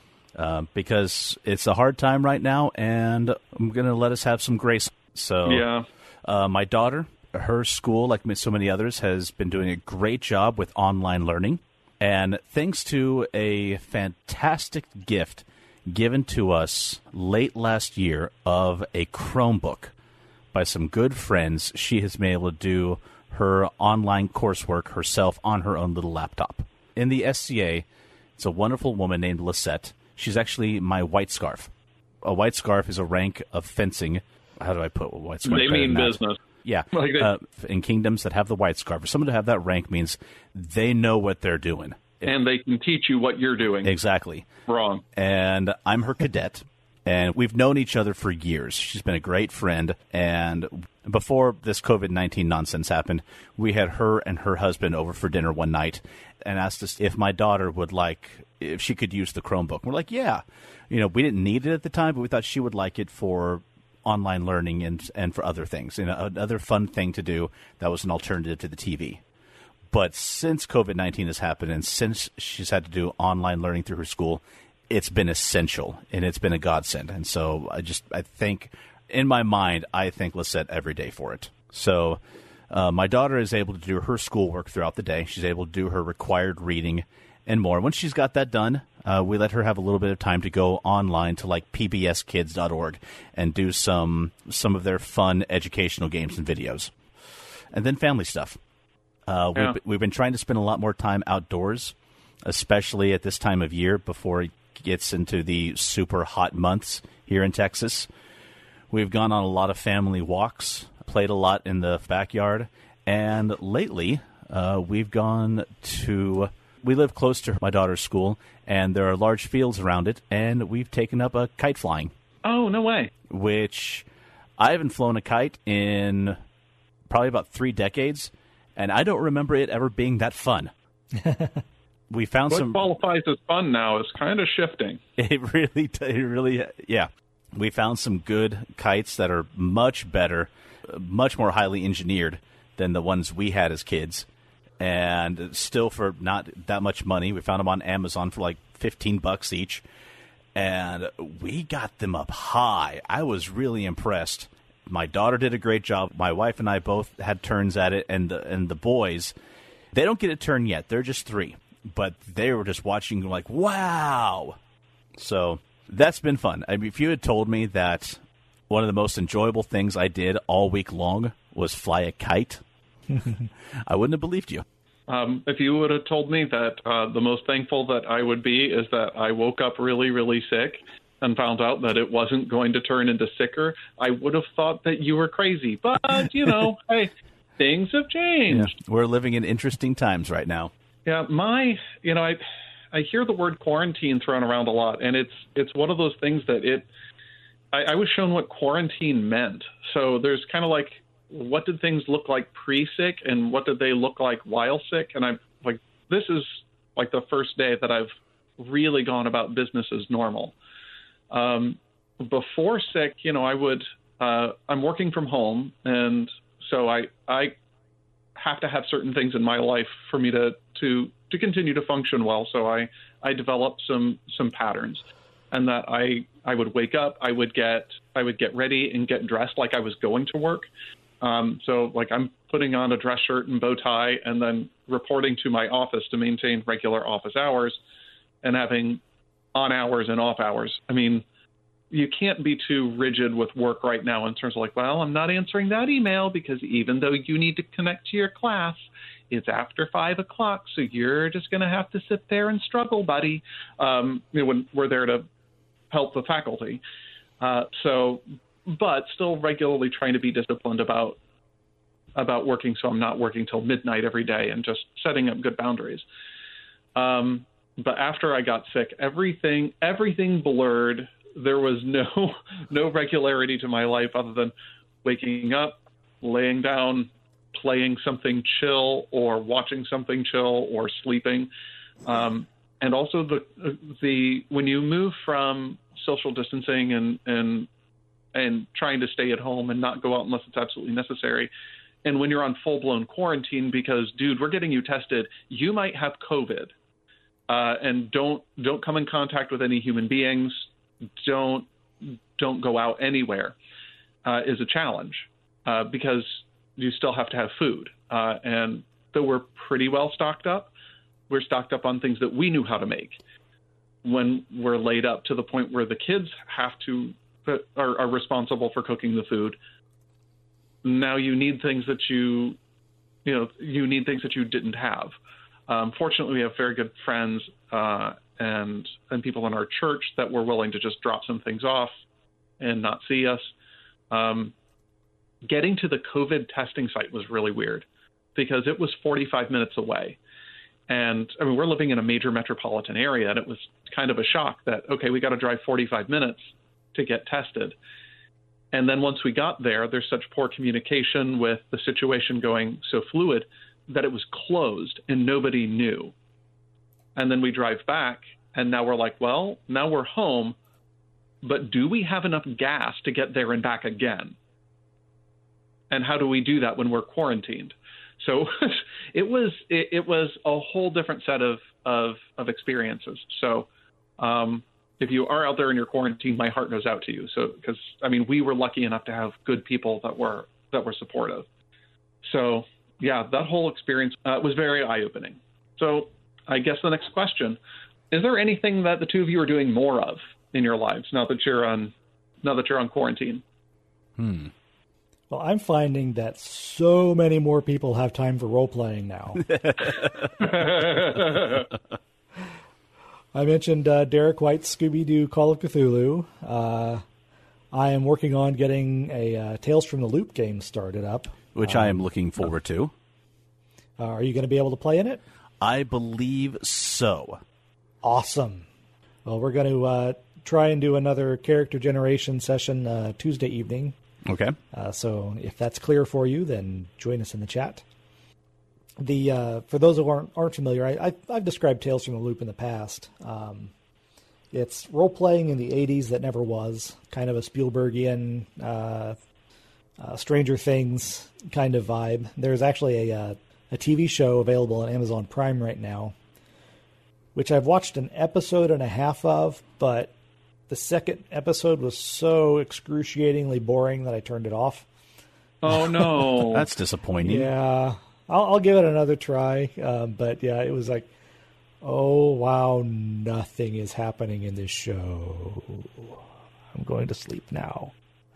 Because it's a hard time right now, and I'm going to let us have some grace. So, Yeah. My daughter, her school, like so many others, has been doing a great job with online learning. And thanks to a fantastic gift given to us late last year of a Chromebook by some good friends, she has been able to do her online coursework herself on her own little laptop. In the SCA, it's a wonderful woman named Lisette. She's actually my white scarf. A white scarf is a rank of fencing. How do I put a white scarf? They mean business. Yeah. Like in kingdoms that have the white scarf, for someone to have that rank means they know what they're doing. And they can teach you what you're doing. Exactly. Wrong. And I'm her cadet. And we've known each other for years. She's been a great friend. And before this COVID-19 nonsense happened, we had her and her husband over for dinner one night and asked us if my daughter would like, if she could use the Chromebook. We're like, yeah. You know, we didn't need it at the time, but we thought she would like it for online learning and for other things. You know, another fun thing to do that was an alternative to the TV. But since COVID-19 has happened and since she's had to do online learning through her school, it's been essential, and it's been a godsend. And so I think, in my mind, I thank Lisette every day for it. So my daughter is able to do her schoolwork throughout the day. She's able to do her required reading and more. Once she's got that done, we let her have a little bit of time to go online to like pbskids.org and do some of their fun educational games and videos. And then family stuff. We've been trying to spend a lot more time outdoors, especially at this time of year before it gets into the super hot months here in Texas. We've gone on a lot of family walks, played a lot in the backyard, and lately we've gone to... We live close to my daughter's school, and there are large fields around it, and we've taken up a kite flying. Oh, no way. Which I haven't flown a kite in probably about 3 decades, and I don't remember it ever being that fun. We found what some... qualifies as fun now is kind of shifting. It really, yeah. We found some good kites that are much better, much more highly engineered than the ones we had as kids. And still for not that much money. We found them on Amazon for like $15 each. And we got them up high. I was really impressed. My daughter did a great job. My wife and I both had turns at it. And the boys, they don't get a turn yet. They're just 3. But they were just watching like, wow. So that's been fun. I mean, if you had told me that one of the most enjoyable things I did all week long was fly a kite, I wouldn't have believed you. If you would have told me that the most thankful that I would be is that I woke up really, really sick and found out that it wasn't going to turn into sicker, I would have thought that you were crazy. But, you know, hey, things have changed. Yeah, we're living in interesting times right now. Yeah, I hear the word quarantine thrown around a lot, and it's one of those things that I was shown what quarantine meant. So there's kind of like, what did things look like pre-sick and what did they look like while sick? And I'm like, this is like the first day that I've really gone about business as normal. Before sick, I'm working from home, and so I have to have certain things in my life for me to continue to function well. So I developed some patterns, and that I would wake up, I would get ready and get dressed like I was going to work. So like I'm putting on a dress shirt and bow tie and then reporting to my office to maintain regular office hours and having on hours and off hours. I mean, you can't be too rigid with work right now in terms of like, well, I'm not answering that email because even though you need to connect to your class, it's after 5 o'clock. So you're just going to have to sit there and struggle, buddy. When we're there to help the faculty. But still regularly trying to be disciplined about working, so I'm not working till midnight every day and just setting up good boundaries. But after I got sick, everything blurred. There was no regularity to my life other than waking up, laying down, playing something chill or watching something chill or sleeping. And also the when you move from social distancing and trying to stay at home and not go out unless it's absolutely necessary, And when you're on full-blown quarantine because, dude, we're getting you tested, you might have COVID. And don't come in contact with any human beings. Don't go out anywhere is a challenge because you still have to have food. And though we're pretty well stocked up, we're stocked up on things that we knew how to make. When we're laid up to the point where the kids are responsible for cooking the food, now you need things that you need things that you didn't have. Fortunately, we have very good friends and people in our church that were willing to just drop some things off and not see us. Getting to the COVID testing site was really weird because it was 45 minutes away. And I mean, we're living in a major metropolitan area, and it was kind of a shock that, okay, we got to drive 45 minutes to get tested. And then once we got there, there's such poor communication with the situation going so fluid that it was closed and nobody knew. And then we drive back, and now we're like, well, now we're home, but do we have enough gas to get there and back again? And how do we do that when we're quarantined? So it was a whole different set of experiences. So if you are out there in your quarantine, my heart goes out to you. So because I mean, we were lucky enough to have good people that were supportive. So yeah, that whole experience was very eye-opening. So I guess the next question: is there anything that the two of you are doing more of in your lives now that you're on quarantine? Well, I'm finding that so many more people have time for role-playing now. I mentioned Derek White's Scooby-Doo Call of Cthulhu. I am working on getting a Tales from the Loop game started up. Which I am looking forward to. Are you going to be able to play in it? I believe so. Awesome. Well, we're going to try and do another character generation session Tuesday evening. Okay. So if that's clear for you, then join us in the chat. For those who aren't familiar, I've described Tales from the Loop in the past. It's role-playing in the 80s that never was, kind of a Spielbergian, Stranger Things kind of vibe. There's actually a TV show available on Amazon Prime right now, which I've watched an episode and a half of, but the second episode was so excruciatingly boring that I turned it off. Oh, no. That's disappointing. Yeah. I'll give it another try. But yeah, it was like, oh, wow, nothing is happening in this show. I'm going to sleep now.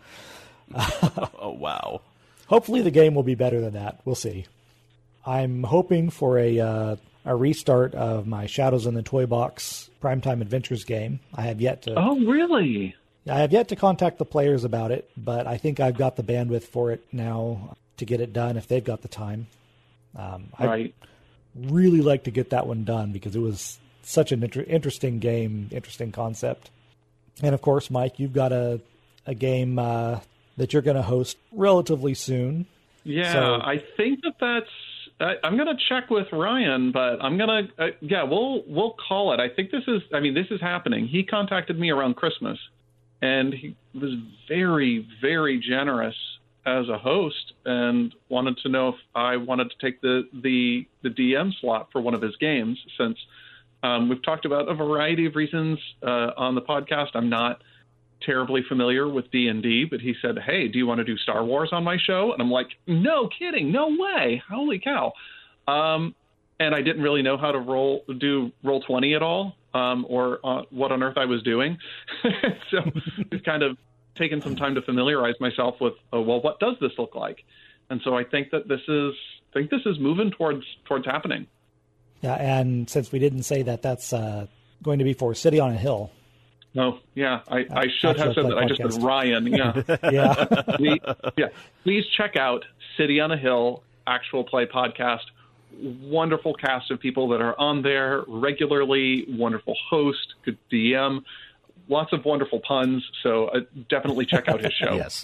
Oh, wow. Hopefully the game will be better than that. We'll see. I'm hoping for a restart of my Shadows in the Toy Box Primetime Adventures game. I have yet to... Oh, really? I have yet to contact the players about it, but I think I've got the bandwidth for it now to get it done if they've got the time. Right. I'd really like to get that one done because it was such an interesting game, interesting concept. And of course, Mike, you've got a game that you're going to host relatively soon. Yeah, so, I think that's... I'm going to check with Ryan, but I'm going to... we'll call it. I think this is happening. He contacted me around Christmas, and he was very, very generous as a host and wanted to know if I wanted to take the DM slot for one of his games, since we've talked about a variety of reasons on the podcast. I'm not terribly familiar with D&D, but he said, hey, do you want to do Star Wars on my show? And I'm like, no kidding, no way, holy cow. And I didn't really know how to do Roll20 at all, or what on earth I was doing. So we've kind of taken some time to familiarize myself with, what does this look like? And so I think that this is moving towards happening. Yeah, and since we didn't say that, that's going to be for City on a Hill. No, yeah, I should have said that. Podcast. I just said Ryan. Yeah, yeah. Please check out City on a Hill Actual Play Podcast. Wonderful cast of people that are on there regularly. Wonderful host, good DM, lots of wonderful puns. So definitely check out his show. Yes.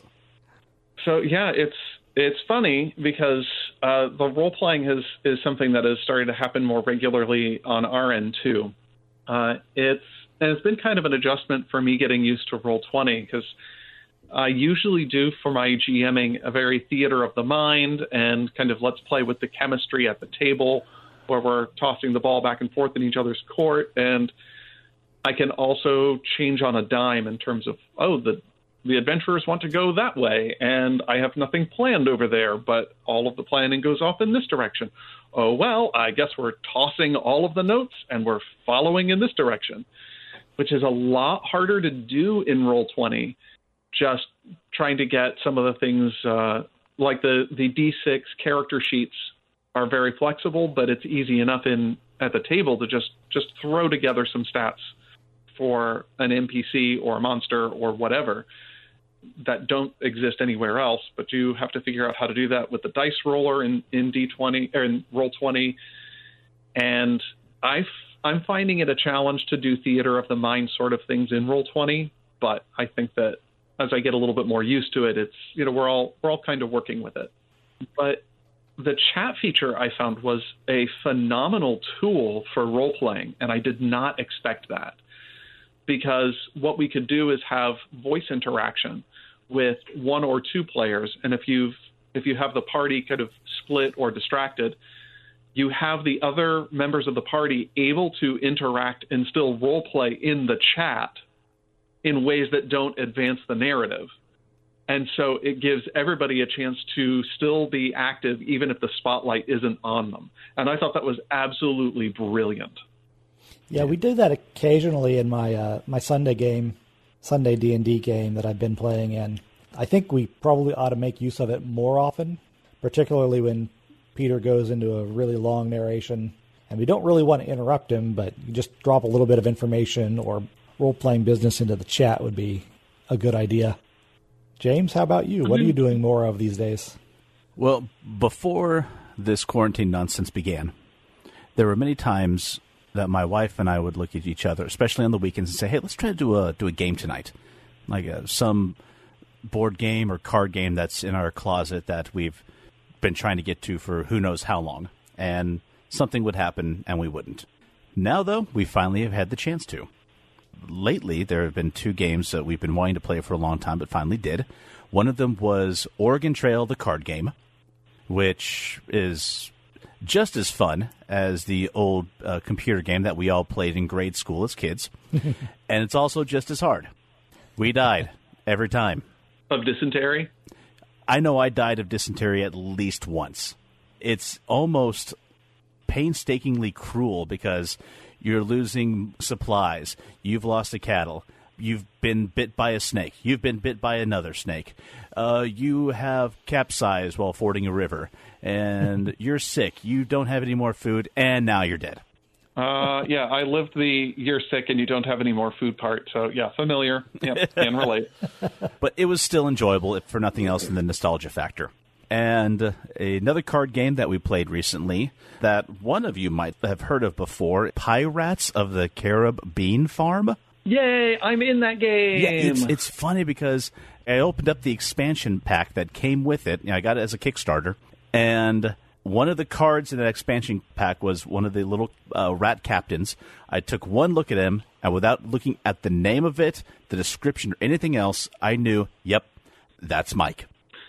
So yeah, it's funny because the role playing is something that is starting to happen more regularly on our end too. It's been kind of an adjustment for me getting used to Roll20 because I usually do for my GMing a very theater of the mind and kind of let's play with the chemistry at the table where we're tossing the ball back and forth in each other's court. And I can also change on a dime in terms of, the adventurers want to go that way, and I have nothing planned over there, but all of the planning goes off in this direction. Oh, well, I guess we're tossing all of the notes, and we're following in this direction, which is a lot harder to do in Roll20, just trying to get some of the things, like the D6 character sheets are very flexible, but it's easy enough at the table to just throw together some stats for an NPC or a monster or whatever that don't exist anywhere else, but you have to figure out how to do that with the dice roller in D20 or in Roll20. And I'm finding it a challenge to do theater of the mind sort of things in Roll20, but I think that as I get a little bit more used to it, it's, we're all kind of working with it. But the chat feature I found was a phenomenal tool for role playing, and I did not expect that. Because what we could do is have voice interaction with one or two players, and if you have the party kind of split or distracted, you have the other members of the party able to interact and still role play in the chat in ways that don't advance the narrative. And so it gives everybody a chance to still be active even if the spotlight isn't on them. And I thought that was absolutely brilliant. Yeah, we do that occasionally in my my Sunday D&D game that I've been playing, and I think we probably ought to make use of it more often, particularly when Peter goes into a really long narration, and we don't really want to interrupt him, but you just drop a little bit of information or role-playing business into the chat would be a good idea. James, how about you? What are you doing more of these days? Well, before this quarantine nonsense began, there were many times that my wife and I would look at each other, especially on the weekends, and say, hey, let's try to do a game tonight, like some board game or card game that's in our closet that we've been trying to get to for who knows how long. And something would happen, and we wouldn't. Now, though, we finally have had the chance to. Lately, there have been two games that we've been wanting to play for a long time, but finally did. One of them was Oregon Trail, the card game, which is just as fun as the old computer game that we all played in grade school as kids. And it's also just as hard. We died every time. Of dysentery? I know I died of dysentery at least once. It's almost painstakingly cruel because you're losing supplies. You've lost a cattle. You've been bit by a snake. You've been bit by another snake. You have capsized while fording a river. And you're sick. You don't have any more food. And now you're dead. Yeah, I lived the you're sick and you don't have any more food part. So, yeah, familiar. Yeah, can relate. But it was still enjoyable, if for nothing else than the nostalgia factor. And another card game that we played recently that one of you might have heard of before, Pirates of the Caribbean Farm. Yay, I'm in that game. Yeah, it's funny because I opened up the expansion pack that came with it. I got it as a Kickstarter. And one of the cards in that expansion pack was one of the little rat captains. I took one look at him, and without looking at the name of it, the description, or anything else, I knew, yep, that's Mike.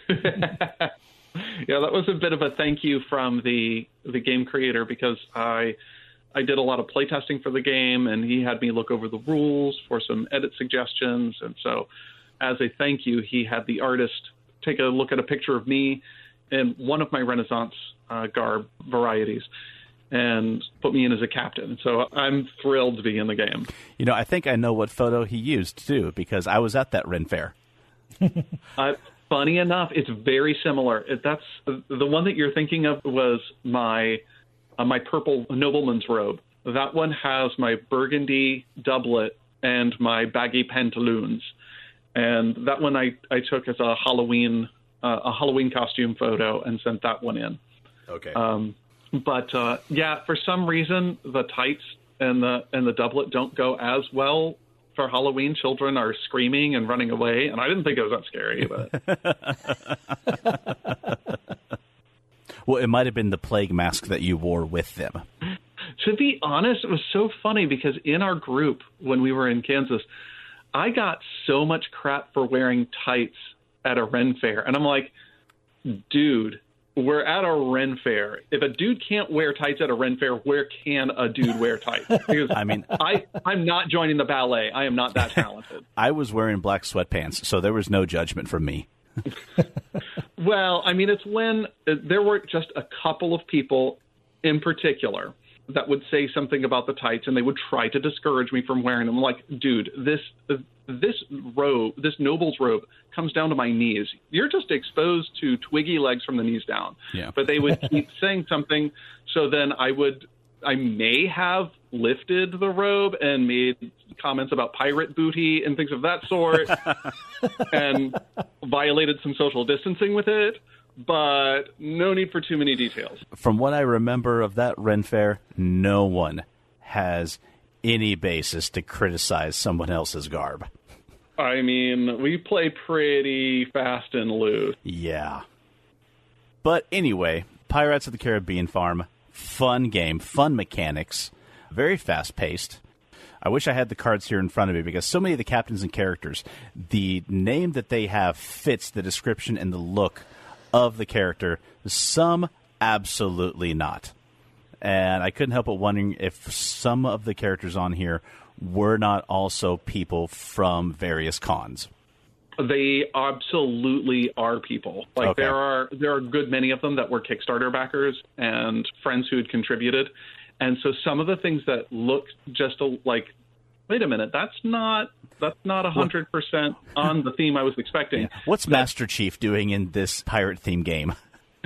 Yeah, that was a bit of a thank you from the game creator because I did a lot of playtesting for the game, and he had me look over the rules for some edit suggestions. And so as a thank you, he had the artist take a look at a picture of me in one of my Renaissance garb varieties and put me in as a captain. So I'm thrilled to be in the game. You know, I think I know what photo he used, too, because I was at that Ren Fair. Funny enough, it's very similar. That's the one that you're thinking of was my purple nobleman's robe. That one has my burgundy doublet and my baggy pantaloons. And that one I took as a Halloween costume photo and sent that one in. Okay. But yeah, for some reason the tights and the doublet don't go as well for Halloween. Children are screaming and running away, and I didn't think it was that scary. But well, it might have been the plague mask that you wore with them. To be honest, it was so funny because in our group when we were in Kansas, I got so much crap for wearing tights at a Ren fair. And I'm like, dude, we're at a Ren fair. If a dude can't wear tights at a Ren fair, where can a dude wear tights? Because I mean, I'm not joining the ballet. I am not that talented. I was wearing black sweatpants, so there was no judgment from me. Well, I mean, it's when there were just a couple of people in particular that would say something about the tights, and they would try to discourage me from wearing them. I'm like, dude, this robe, this noble's robe, comes down to my knees. You're just exposed to twiggy legs from the knees down. Yeah. But they would keep saying something, so then I may have lifted the robe and made comments about pirate booty and things of that sort, and violated some social distancing with it. But no need for too many details. From what I remember of that Ren Fair, no one has any basis to criticize someone else's garb. I mean, we play pretty fast and loose. Yeah. But anyway, Pirates of the Caribbean Farm, fun game, fun mechanics, very fast-paced. I wish I had the cards here in front of me because so many of the captains and characters, the name that they have fits the description and the look of the character, some absolutely not. And I couldn't help but wondering if some of the characters on here were not also people from various cons. They absolutely are people. Like, okay. there are a good many of them that were Kickstarter backers and friends who had contributed. And so some of the things that look just like, wait a minute, that's not 100% on the theme I was expecting. Yeah. What's Master Chief doing in this pirate theme game?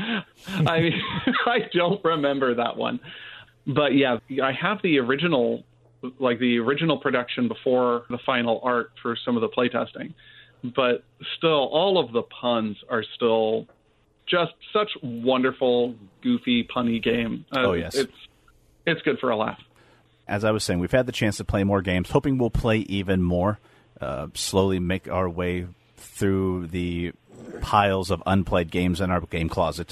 I mean, I don't remember that one. But yeah, I have the original production before the final art for some of the playtesting. But still, all of the puns are still just such wonderful, goofy, punny game. Oh, yes. It's good for a laugh. As I was saying, we've had the chance to play more games, hoping we'll play even more, slowly make our way through the piles of unplayed games in our game closet.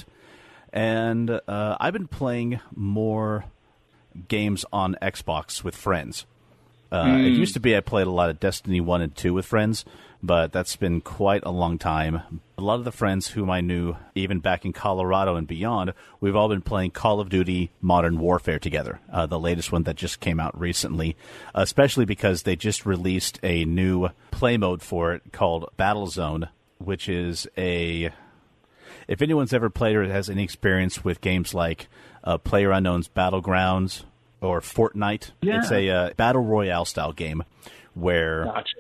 And I've been playing more games on Xbox with friends. It used to be I played a lot of Destiny 1 and 2 with friends, but that's been quite a long time. A lot of the friends whom I knew, even back in Colorado and beyond, we've all been playing Call of Duty Modern Warfare together, the latest one that just came out recently, especially because they just released a new play mode for it called Battlezone, which is if anyone's ever played or has any experience with games like PlayerUnknown's Battlegrounds or Fortnite, yeah. It's a battle royale style game where Gotcha.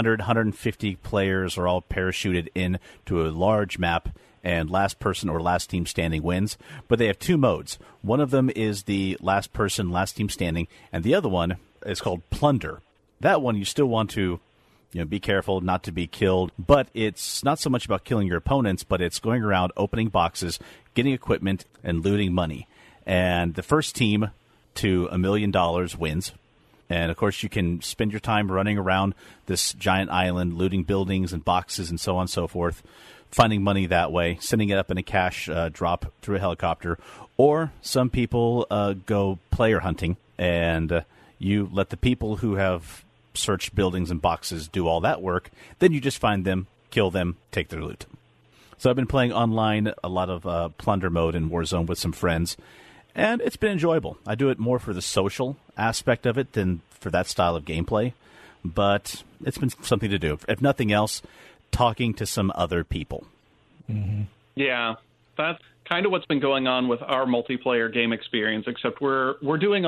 150 players are all parachuted into a large map, and last person or last team standing wins. But they have two modes. One of them is the last person, last team standing, and the other one is called Plunder. That one you still want to be careful not to be killed, but it's not so much about killing your opponents, but it's going around opening boxes, getting equipment, and looting money. And the first team to $1 million wins. And, of course, you can spend your time running around this giant island, looting buildings and boxes and so on and so forth, finding money that way, sending it up in a cash drop through a helicopter. Or some people go player hunting, and you let the people who have searched buildings and boxes do all that work. Then you just find them, kill them, take their loot. So I've been playing online a lot of Plunder mode in Warzone with some friends, and it's been enjoyable. I do it more for the social aspect of it than for that style of gameplay, but it's been something to do. If nothing else, talking to some other people. Mm-hmm. Yeah, that's kind of what's been going on with our multiplayer game experience, except we're doing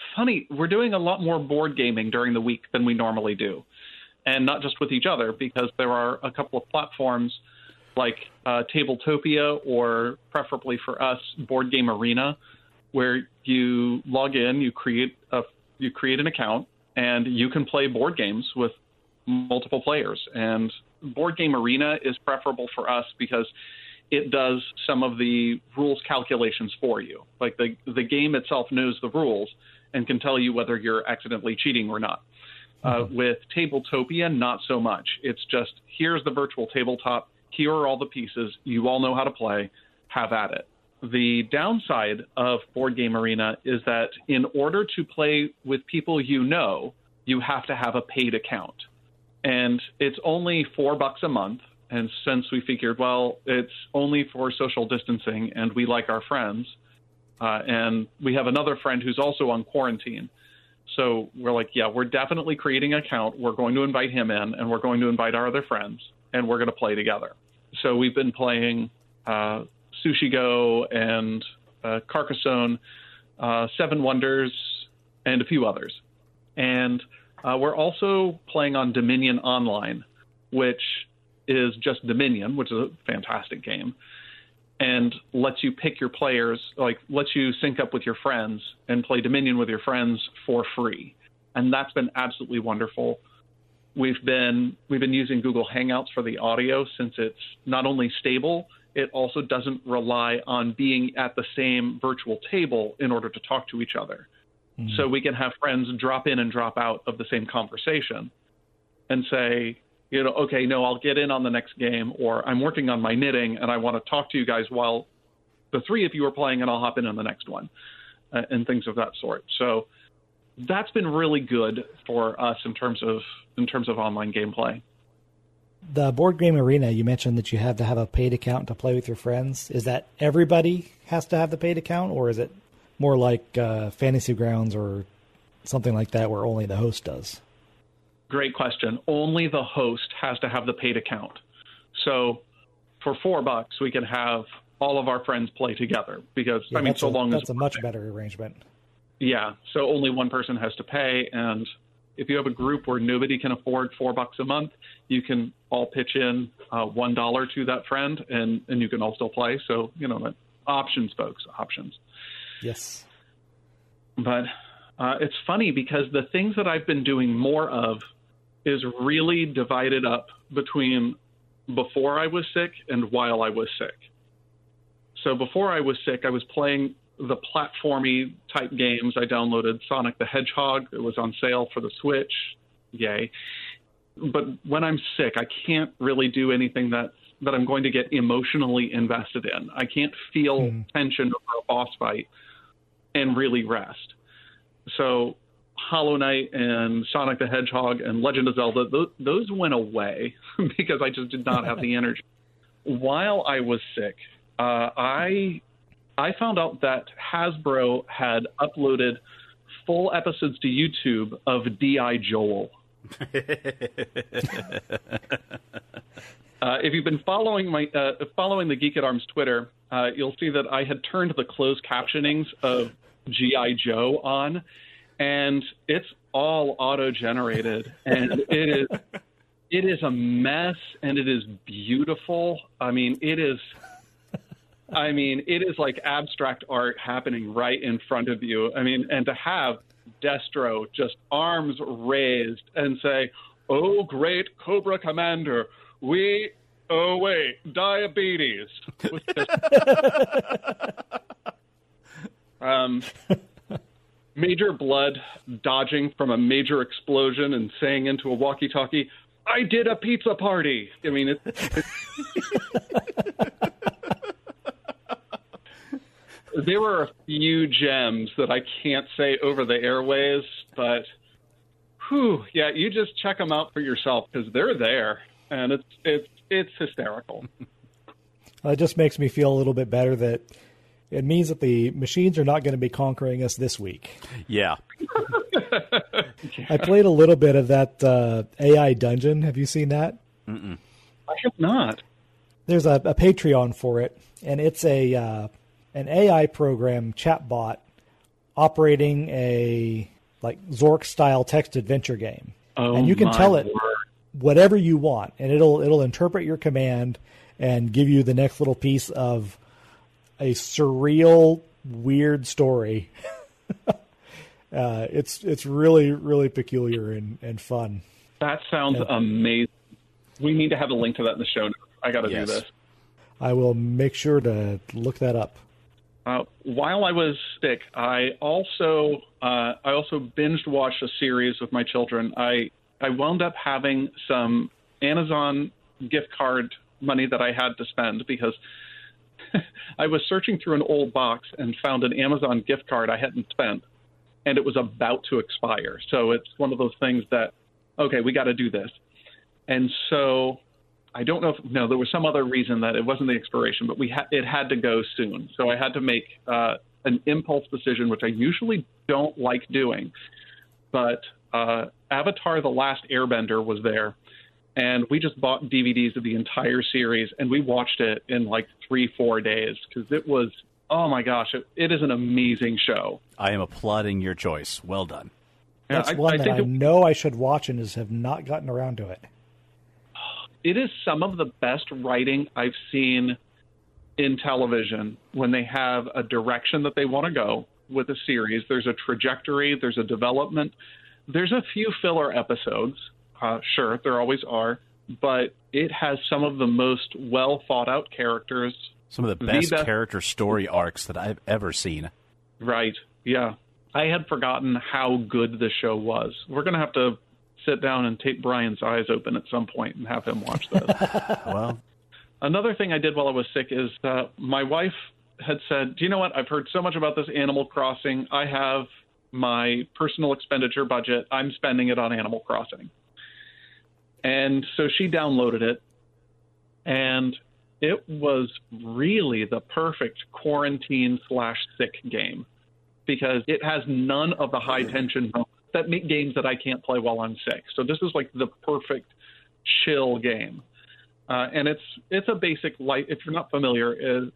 a lot more board gaming during the week than we normally do. And not just with each other, because there are a couple of platforms like Tabletopia, or preferably for us, Board Game Arena, where you log in, you create an account, and you can play board games with multiple players. And Board Game Arena is preferable for us because it does some of the rules calculations for you. Like the game itself knows the rules and can tell you whether you're accidentally cheating or not. With Tabletopia, not so much. It's just, here's the virtual tabletop, here are all the pieces, you all know how to play, have at it. The downside of Board Game Arena is that in order to play with people you know, you have to have a paid account. And it's only $4 a month. And since we figured, well, it's only for social distancing and we like our friends, and we have another friend who's also on quarantine. So we're like, yeah, we're definitely creating an account. We're going to invite him in, and we're going to invite our other friends, and we're going to play together. So we've been playing Sushi Go and Carcassonne, Seven Wonders, and a few others. And we're also playing on Dominion Online, which is just Dominion, which is a fantastic game, and lets you pick your players, like lets you sync up with your friends and play Dominion with your friends for free. And that's been absolutely wonderful. We've been using Google Hangouts for the audio, since it's not only stable, it also doesn't rely on being at the same virtual table in order to talk to each other. Mm-hmm. So we can have friends drop in and drop out of the same conversation and say, okay, no, I'll get in on the next game, or I'm working on my knitting and I want to talk to you guys while the three of you are playing, and I'll hop in on the next one, and things of that sort. So that's been really good for us in terms of online gameplay. The Board Game Arena, you mentioned that you have to have a paid account to play with your friends. Is that everybody has to have the paid account, or is it more like Fantasy Grounds or something like that where only the host does? Great question. Only the host has to have the paid account. So for $4, we can have all of our friends play together, because that's a much better arrangement. Yeah. So only one person has to pay. And if you have a group where nobody can afford $4 a month, you can all pitch in $1 to that friend, and you can all still play. So, options, folks, options. Yes. But it's funny, because the things that I've been doing more of is really divided up between before I was sick and while I was sick. So before I was sick, I was playing the platformy type games. I downloaded Sonic the Hedgehog. It was on sale for the Switch. Yay. But when I'm sick, I can't really do anything that I'm going to get emotionally invested in. I can't feel tension over a boss fight and really rest. So Hollow Knight and Sonic the Hedgehog and Legend of Zelda, those went away because I just did not have the energy. While I was sick, I found out that Hasbro had uploaded full episodes to YouTube of D.I. Joel. If you've been following the Geek at Arms Twitter, you'll see that I had turned the closed captionings of G.I. Joe on, and it's all auto-generated, and it is a mess, and it is beautiful. It is like abstract art happening right in front of you. And to have Destro just arms raised and say, "Oh, great Cobra Commander, diabetes." Major Blood dodging from a major explosion and saying into a walkie-talkie, "I did a pizza party." There were a few gems that I can't say over the airways, but you just check them out for yourself, because they're there, and it's hysterical. It just makes me feel a little bit better that it means that the machines are not going to be conquering us this week. Yeah. I played a little bit of that AI Dungeon. Have you seen that? Mm-mm. I have not. There's a Patreon for it, and it's an AI program chatbot operating a Zork-style text adventure game. Oh, and you can tell it word. whatever you want, and it'll interpret your command and give you the next little piece of a surreal, weird story. It's really, really peculiar and fun. That sounds amazing. We need to have a link to that in the show notes. I got to do this. I will make sure to look that up. While I was sick, I also binged watched a series with my children. I wound up having some Amazon gift card money that I had to spend, because I was searching through an old box and found an Amazon gift card I hadn't spent, and it was about to expire. So it's one of those things that, okay, we got to do this. And so I don't know there was some other reason that it wasn't the expiration, but it had to go soon. So I had to make an impulse decision, which I usually don't like doing. But Avatar: The Last Airbender was there, and we just bought DVDs of the entire series, and we watched it in like 3-4 days because it was, oh my gosh, it is an amazing show. I am applauding your choice. Well done. That's one that I know I should watch and just have not gotten around to it. It is some of the best writing I've seen in television when they have a direction that they want to go with a series. There's a trajectory, there's a development. There's a few filler episodes. Sure, there always are. But it has some of the most well-thought-out characters. Some of the best character story arcs that I've ever seen. Right, yeah. I had forgotten how good the show was. We're going to have to sit down and tape Brian's eyes open at some point and have him watch this. Well, another thing I did while I was sick is my wife had said, do you know what? I've heard so much about this Animal Crossing. I have my personal expenditure budget. I'm spending it on Animal Crossing. And so she downloaded it, and it was really the perfect quarantine/sick game because it has none of the high tension moments that make games that I can't play while I'm sick. So this is like the perfect chill game. And it's a basic life. If you're not familiar,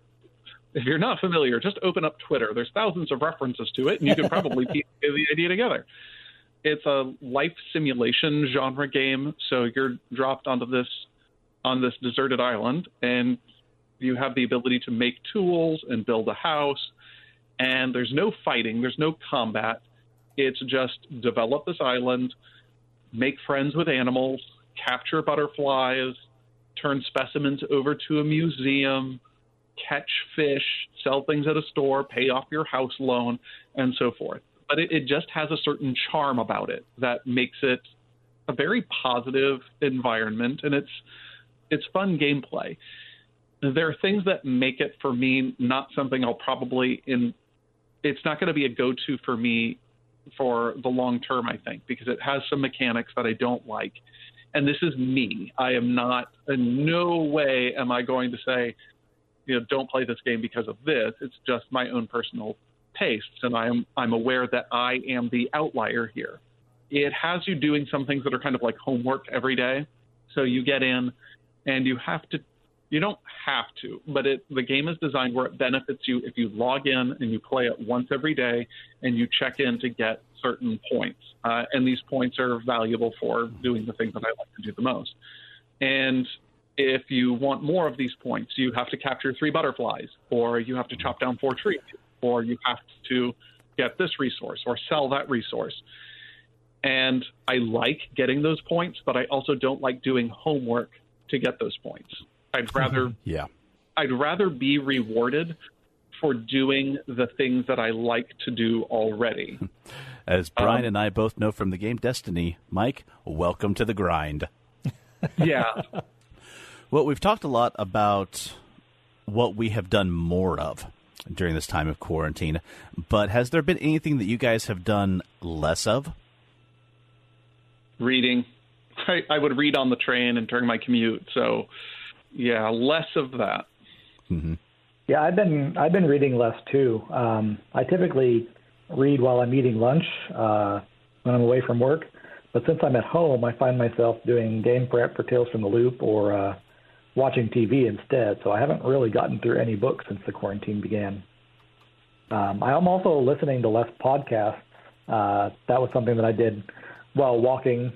just open up Twitter. There's thousands of references to it, and you can probably piece the idea together. It's a life simulation genre game. So you're dropped on this deserted island, and you have the ability to make tools and build a house. And there's no fighting. There's no combat. It's just develop this island, make friends with animals, capture butterflies, turn specimens over to a museum, catch fish, sell things at a store, pay off your house loan, and so forth. But it just has a certain charm about it that makes it a very positive environment, and it's fun gameplay. There are things that make it, for me, not something I'll probably it's not going to be a go-to for me for the long term, I think, because it has some mechanics that I don't like. And this is me. I am not, in no way am I going to say, don't play this game because of this. It's just my own personal tastes, and I'm aware that I am the outlier here. It has you doing some things that are kind of like homework every day. So you get in, and you don't have to, but the game is designed where it benefits you if you log in and you play it once every day and you check in to get certain points. And these points are valuable for doing the things that I like to do the most. And if you want more of these points, you have to capture 3 butterflies, or you have to chop down 4 trees, or you have to get this resource or sell that resource. And I like getting those points, but I also don't like doing homework to get those points. I'd rather be rewarded for doing the things that I like to do already. As Brian and I both know from the game Destiny, Mike, welcome to the grind. Yeah. Well, we've talked a lot about what we have done more of during this time of quarantine, but has there been anything that you guys have done less of? Reading. I would read on the train and during my commute, so... yeah, less of that. Mm-hmm. Yeah, I've been reading less too. I typically read while I'm eating lunch when I'm away from work, but since I'm at home, I find myself doing game prep for Tales from the Loop or watching TV instead. So I haven't really gotten through any books since the quarantine began. I am also listening to less podcasts. That was something that I did while walking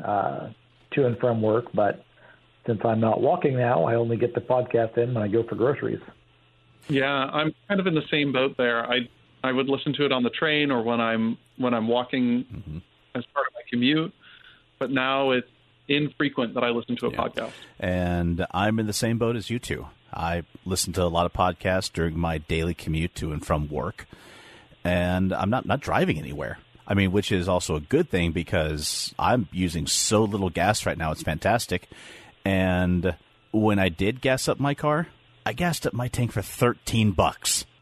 to and from work, but since I'm not walking now, I only get the podcast in when I go for groceries. Yeah, I'm kind of in the same boat there. I would listen to it on the train or when I'm walking as part of my commute, but now it's infrequent that I listen to a podcast. And I'm in the same boat as you two. I listen to a lot of podcasts during my daily commute to and from work, and I'm not driving anywhere. I mean, which is also a good thing because I'm using so little gas right now. It's fantastic. And when I did gas up my car, I gassed up my tank for $13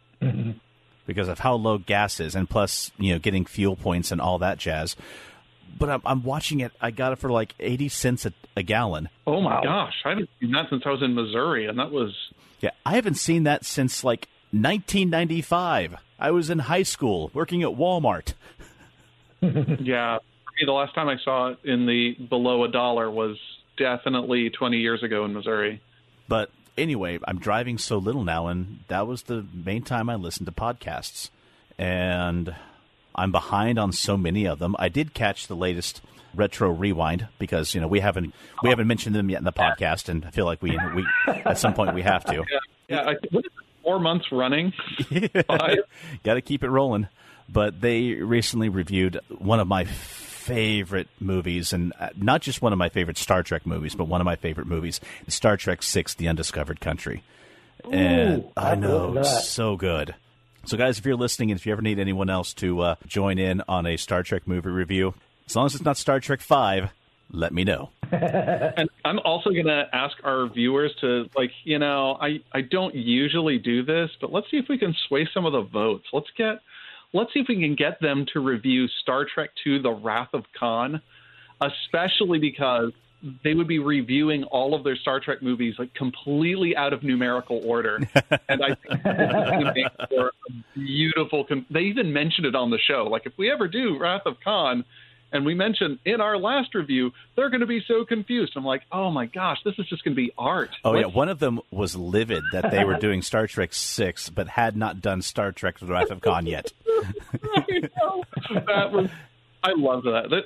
because of how low gas is, and plus, getting fuel points and all that jazz. but I'm watching it. I got it for like 80 cents a gallon. Oh, my gosh. I haven't seen that since I was in Missouri, and that was... Yeah, I haven't seen that since like 1995. I was in high school working at Walmart. Yeah. For me, the last time I saw it in the below $1 was definitely 20 years ago in Missouri. But anyway, I'm driving so little now, and that was the main time I listened to podcasts. And I'm behind on so many of them. I did catch the latest Retro Rewind because, we haven't mentioned them yet in the podcast, and I feel like we at some point we have to. Yeah. What is it, 4 months running? Got to keep it rolling. But they recently reviewed one of my favorite movies, and not just one of my favorite Star Trek movies, but one of my favorite movies, Star Trek VI: The Undiscovered Country. And I know, so good. So, guys, if you're listening, and if you ever need anyone else to join in on a Star Trek movie review, as long as it's not Star Trek V, let me know. And I'm also going to ask our viewers to, I don't usually do this, but let's see if we can sway some of the votes. Let's see if we can get them to review Star Trek II: The Wrath of Khan, especially because they would be reviewing all of their Star Trek movies like completely out of numerical order. And I think it's going to make for a beautiful... They even mentioned it on the show. Like, if we ever do Wrath of Khan, and we mentioned in our last review, they're going to be so confused. I'm like, oh my gosh, this is just going to be art. Oh, yeah. One of them was livid that they were doing Star Trek VI, but had not done Star Trek: The Wrath of Khan yet. I know. I love that.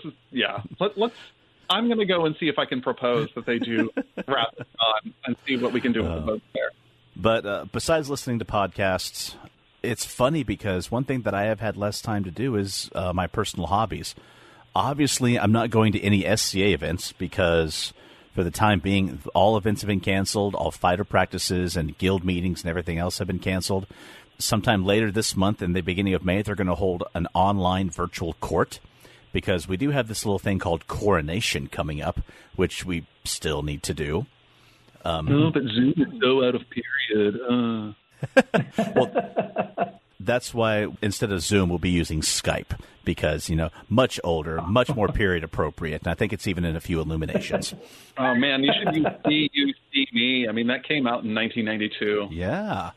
I'm going to go and see if I can propose that they do Wrath of Khan and see what we can do with the votes there. But besides listening to podcasts, it's funny because one thing that I have had less time to do is my personal hobbies. Obviously, I'm not going to any SCA events because for the time being, all events have been canceled. All fighter practices and guild meetings and everything else have been canceled. Sometime later this month, in the beginning of May, they're going to hold an online virtual court because we do have this little thing called Coronation coming up, which we still need to do. But Zoom is so out of period. Well, that's why instead of Zoom, we'll be using Skype because, much older, much more period appropriate. And I think it's even in a few illuminations. Oh, man, you should use See Me. I mean, that came out in 1992. Yeah.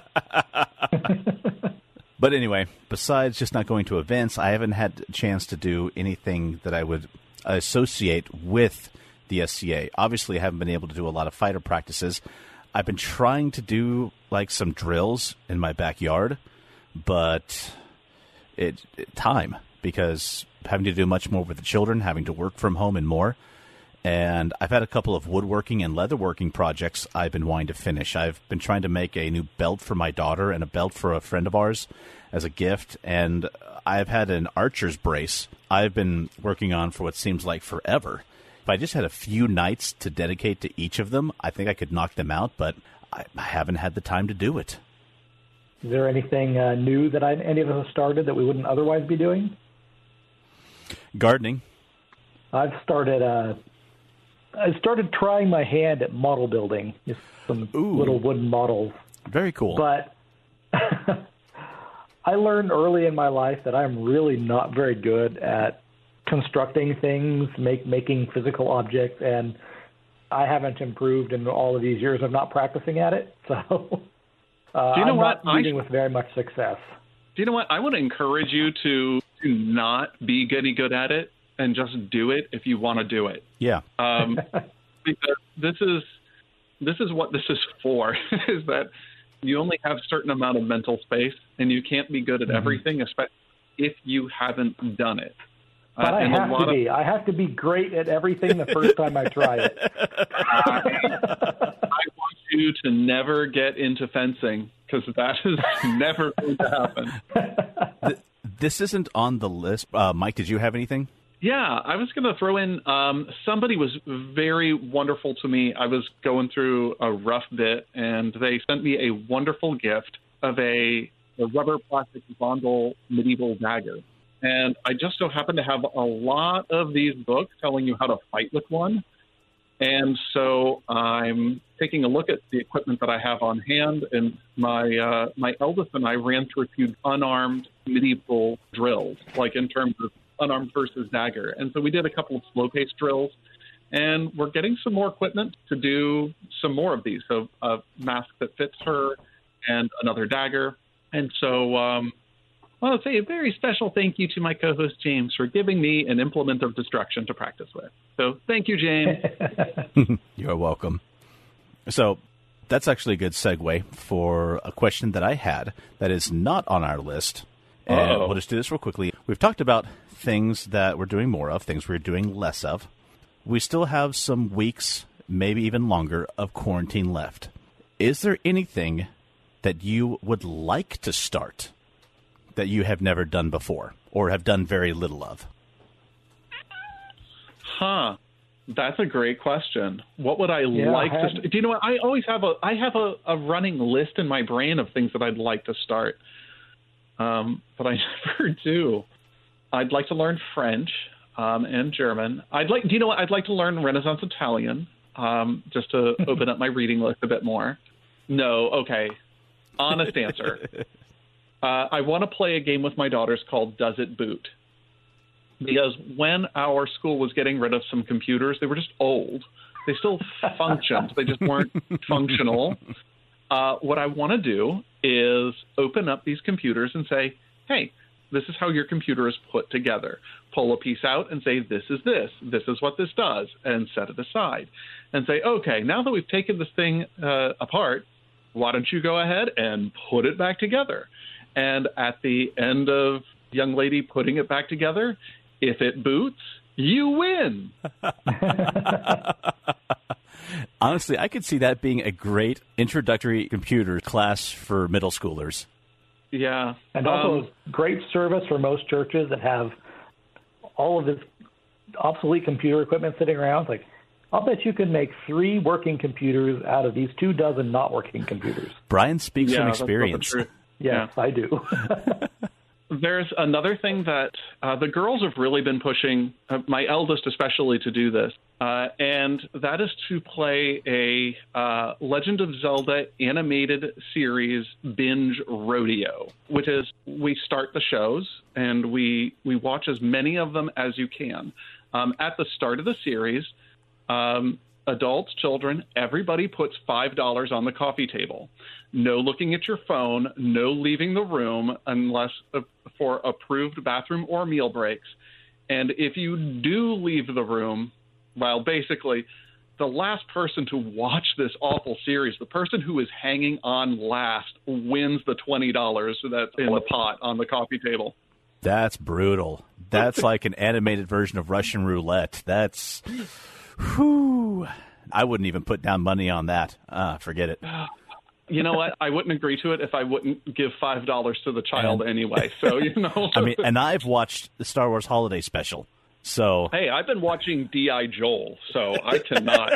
But anyway, besides just not going to events, I haven't had a chance to do anything that I would associate with the SCA. Obviously, I haven't been able to do a lot of fighter practices. I've been trying to do like some drills in my backyard, but time because having to do much more with the children, having to work from home and more. And I've had a couple of woodworking and leatherworking projects I've been wanting to finish. I've been trying to make a new belt for my daughter and a belt for a friend of ours as a gift. And I've had an archer's brace I've been working on for what seems like forever. If I just had a few nights to dedicate to each of them, I think I could knock them out, but I haven't had the time to do it. Is there anything new that any of us have started that we wouldn't otherwise be doing? Gardening. I started trying my hand at model building, just some little wooden models. Very cool. But I learned early in my life that I'm really not very good at constructing things, making physical objects, and I haven't improved in all of these years of not practicing at it. So I'm not meeting with very much success. Do you know what? I want to encourage you to not be any good at it and just do it if you want to do it. Yeah. Because this is what this is for, is that you only have a certain amount of mental space and you can't be good at everything, especially if you haven't done it. But I have to be great at everything the first time I try it. I want you to never get into fencing because that is never going to happen. This isn't on the list. Mike, did you have anything? Yeah, I was going to throw in, somebody was very wonderful to me. I was going through a rough bit, and they sent me a wonderful gift of a rubber plastic Vondel medieval dagger. And I just so happen to have a lot of these books telling you how to fight with one. And so I'm taking a look at the equipment that I have on hand, and my eldest and I ran through a few unarmed medieval drills, like in terms of unarmed versus dagger. And so we did a couple of slow-paced drills, and we're getting some more equipment to do some more of these. So a mask that fits her and another dagger. And so well, I'll say a very special thank you to my co-host, James, for giving me an implement of destruction to practice with. So thank you, James. You're welcome. So that's actually a good segue for a question that I had that is not on our list. And we'll just do this real quickly. We've talked about things that we're doing more of, things we're doing less of. We still have some weeks, maybe even longer, of quarantine left. Is there anything that you would like to start that you have never done before or have done very little of? That's a great question. What would I like to do? You know what? I always have a running list in my brain of things that I'd like to start, but I never do. I'd like to learn French and German. I'd like to learn Renaissance Italian, just to open up my reading list a bit more. No, okay. Honest answer. I want to play a game with my daughters called Does It Boot? Because when our school was getting rid of some computers, they were just old. They still functioned. They just weren't functional. What I want to do is open up these computers and say, hey, this is how your computer is put together. Pull a piece out and say, this is this. This is what this does, and set it aside. And say, okay, now that we've taken this thing apart, why don't you go ahead and put it back together? And at the end of young lady putting it back together, if it boots, you win. Honestly, I could see that being a great introductory computer class for middle schoolers. Yeah. And also great service for most churches that have all of this obsolete computer equipment sitting around. Like, I'll bet you can make 3 working computers out of these 24 not working computers. Brian speaks from experience. Yes, I do. There's another thing that the girls have really been pushing, my eldest especially, to do this, and that is to play a Legend of Zelda animated series binge rodeo, which is we start the shows and we watch as many of them as you can. At the start of the series, adults, children, everybody puts $5 on the coffee table. No looking at your phone, no leaving the room unless for approved bathroom or meal breaks. And if you do leave the room, well, basically, the last person to watch this awful series, the person who is hanging on last, wins the $20 that's in the pot on the coffee table. That's brutal. That's like an animated version of Russian roulette. That's... Whew. I wouldn't even put down money on that. Forget it. You know what? I wouldn't agree to it if I wouldn't give $5 to the child anyway. So, you know. I mean, and I've watched the Star Wars Holiday Special. So hey, I've been watching D.I. Joel, so I cannot.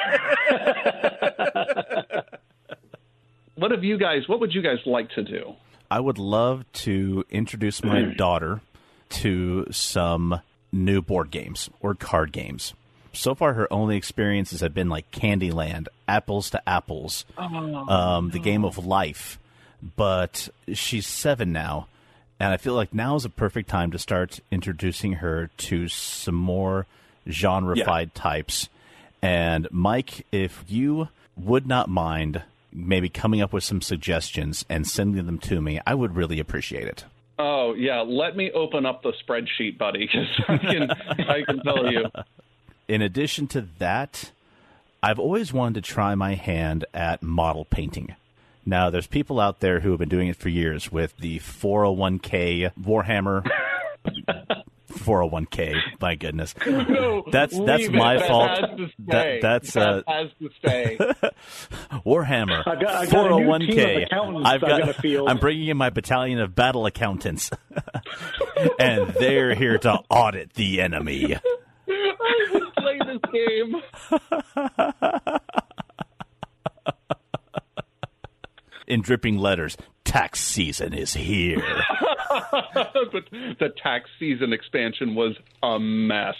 What would you guys like to do? I would love to introduce my daughter to some new board games or card games. So far, her only experiences have been like Candyland, Apples to Apples, the Game of Life. But she's 7 now, and I feel like now is a perfect time to start introducing her to some more genre-fied types. And Mike, if you would not mind maybe coming up with some suggestions and sending them to me, I would really appreciate it. Oh, yeah. Let me open up the spreadsheet, buddy, because I can tell you. In addition to that, I've always wanted to try my hand at model painting. Now, there's people out there who have been doing it for years with the 401k Warhammer. 401k, my goodness. No, that's my fault. That has to stay. Warhammer, I got 401k. I'm bringing in my battalion of battle accountants, and they're here to audit the enemy. I would play this game. In dripping letters, tax season is here. But the tax season expansion was a mess.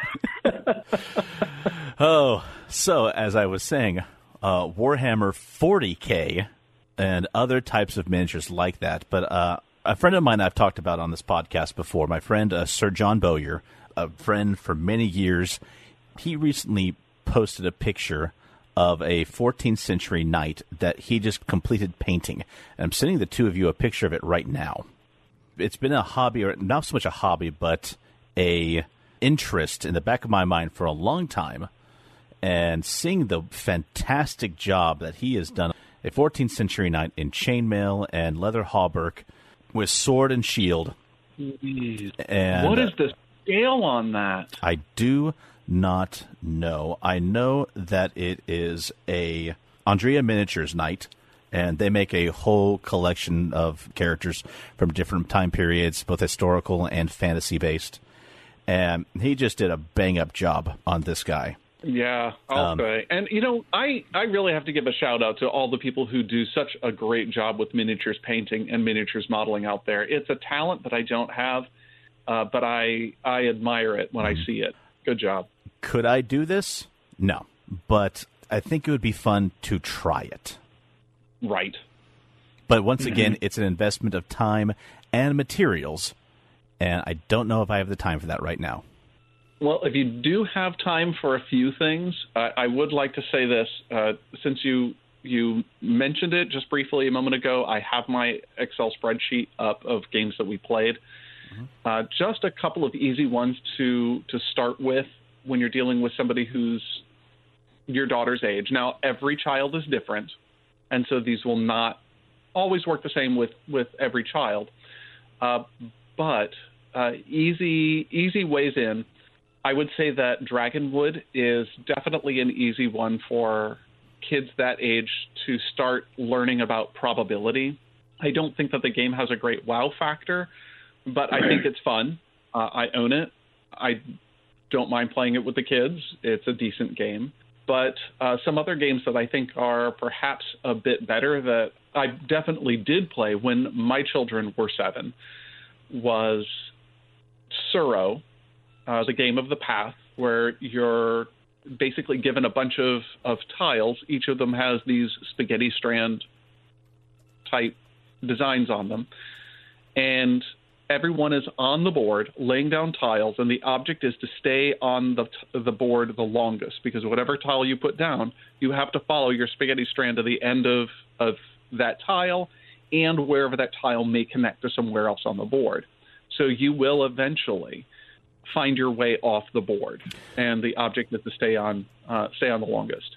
Oh, so as I was saying, Warhammer 40K and other types of miniatures like that. But A friend of mine I've talked about on this podcast before, my friend Sir John Bowyer, a friend for many years, he recently posted a picture of a 14th century knight that he just completed painting. And I'm sending the two of you a picture of it right now. It's been a hobby, or not so much a hobby, but a interest in the back of my mind for a long time. And seeing the fantastic job that he has done, a 14th century knight in chainmail and leather hauberk with sword and shield. And what is the scale on that? I do not know. I know that it is a Andrea Miniatures knight, and they make a whole collection of characters from different time periods, both historical and fantasy-based. And he just did a bang-up job on this guy. Yeah, I'll say. And, I really have to give a shout-out to all the people who do such a great job with miniatures painting and miniatures modeling out there. It's a talent that I don't have, but I admire it when I see it. Good job. Could I do this? No. But I think it would be fun to try it. Right. But once again, it's an investment of time and materials, and I don't know if I have the time for that right now. Well, if you do have time for a few things, I would like to say this. Since you mentioned it just briefly a moment ago, I have my Excel spreadsheet up of games that we played. Just a couple of easy ones to start with when you're dealing with somebody who's your daughter's age. Now, every child is different, and so these will not always work the same with every child. But easy ways in. I would say that Dragonwood is definitely an easy one for kids that age to start learning about probability. I don't think that the game has a great wow factor, but I think it's fun. I own it. I don't mind playing it with the kids. It's a decent game. But some other games that I think are perhaps a bit better that I definitely did play when my children were 7 was Tsuro. The game of the path, where you're basically given a bunch of tiles. Each of them has these spaghetti strand type designs on them. And everyone is on the board laying down tiles, and the object is to stay on the board the longest, because whatever tile you put down, you have to follow your spaghetti strand to the end of that tile and wherever that tile may connect to somewhere else on the board. So you will eventually find your way off the board, and the object is to stay on the longest.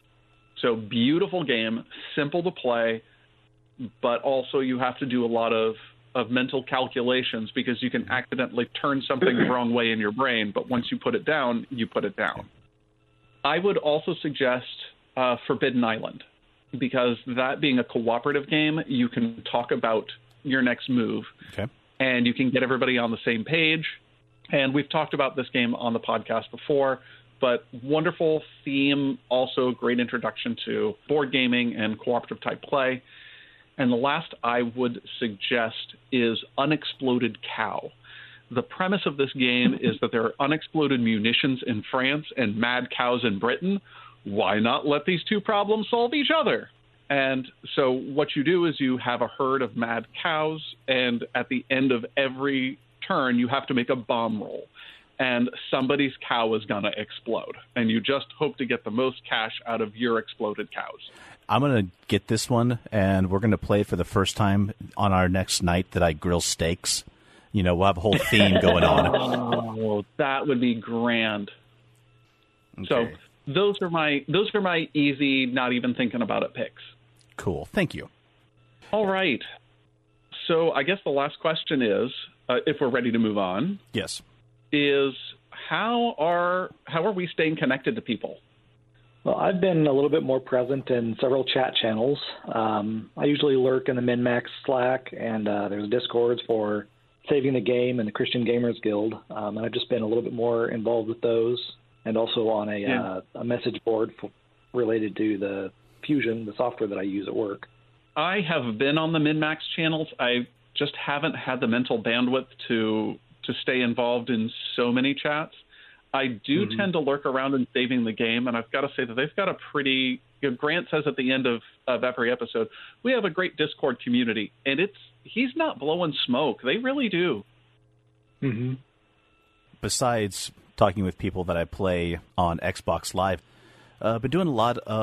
So beautiful game, simple to play, but also you have to do a lot of mental calculations, because you can accidentally turn something the wrong way in your brain, but once you put it down, you put it down. I would also suggest Forbidden Island, because that being a cooperative game, you can talk about your next move, and you can get everybody on the same page. And we've talked about this game on the podcast before, but wonderful theme, also great introduction to board gaming and cooperative type play. And the last I would suggest is Unexploded Cow. The premise of this game is that there are unexploded munitions in France and mad cows in Britain. Why not let these two problems solve each other? And so what you do is you have a herd of mad cows, and at the end of every turn, you have to make a bomb roll, and somebody's cow is going to explode, and you just hope to get the most cash out of your exploded cows. I'm going to get this one, and we're going to play it for the first time on our next night that I grill steaks. We'll have a whole theme going on. Oh, that would be grand. Okay. So those are my easy, not even thinking about it picks. Cool. Thank you. All right. So I guess the last question is, if we're ready to move on, yes, is how are we staying connected to people? Well, I've been a little bit more present in several chat channels. I usually lurk in the MinMax Slack, and there's Discords for Saving the Game and the Christian Gamers Guild, and I've just been a little bit more involved with those, and also on a message board related to the Fusion, the software that I use at work. I have been on the MinMax channels. I just haven't had the mental bandwidth to stay involved in so many chats. I do tend to lurk around in Saving the Game, and I've got to say that they've got a pretty, Grant says at the end of every episode, we have a great Discord community, and he's not blowing smoke. They really do. Mm-hmm. Besides talking with people that I play on Xbox Live, been doing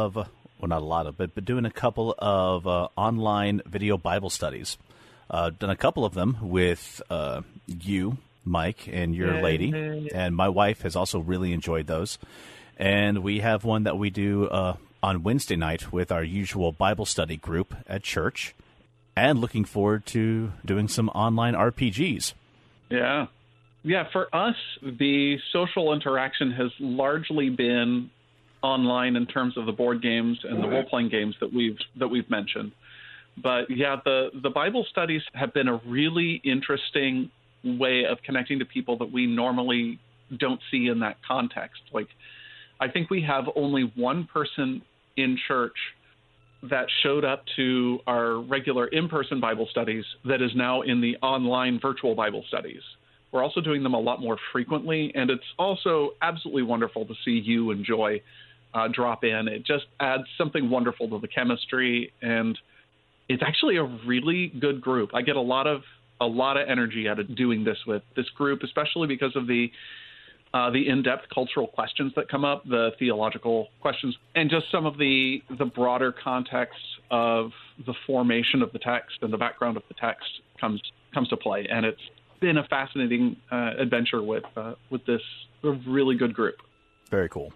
but doing a couple of online video Bible studies. Done a couple of them with you, Mike, and your lady, and my wife has also really enjoyed those. And we have one that we do on Wednesday night with our usual Bible study group at church, and looking forward to doing some online RPGs. Yeah. Yeah, for us, the social interaction has largely been online in terms of the board games and the role-playing games that we've mentioned. But yeah, the Bible studies have been a really interesting way of connecting to people that we normally don't see in that context. Like, I think we have only one person in church that showed up to our regular in-person Bible studies that is now in the online virtual Bible studies. We're also doing them a lot more frequently, and it's also absolutely wonderful to see you and Joy drop in. It just adds something wonderful to the chemistry, and it's actually a really good group. I get a lot of energy out of doing this with this group, especially because of the in-depth cultural questions that come up, the theological questions, and just some of the broader context of the formation of the text and the background of the text comes to play. And it's been a fascinating adventure with this really good group. Very cool.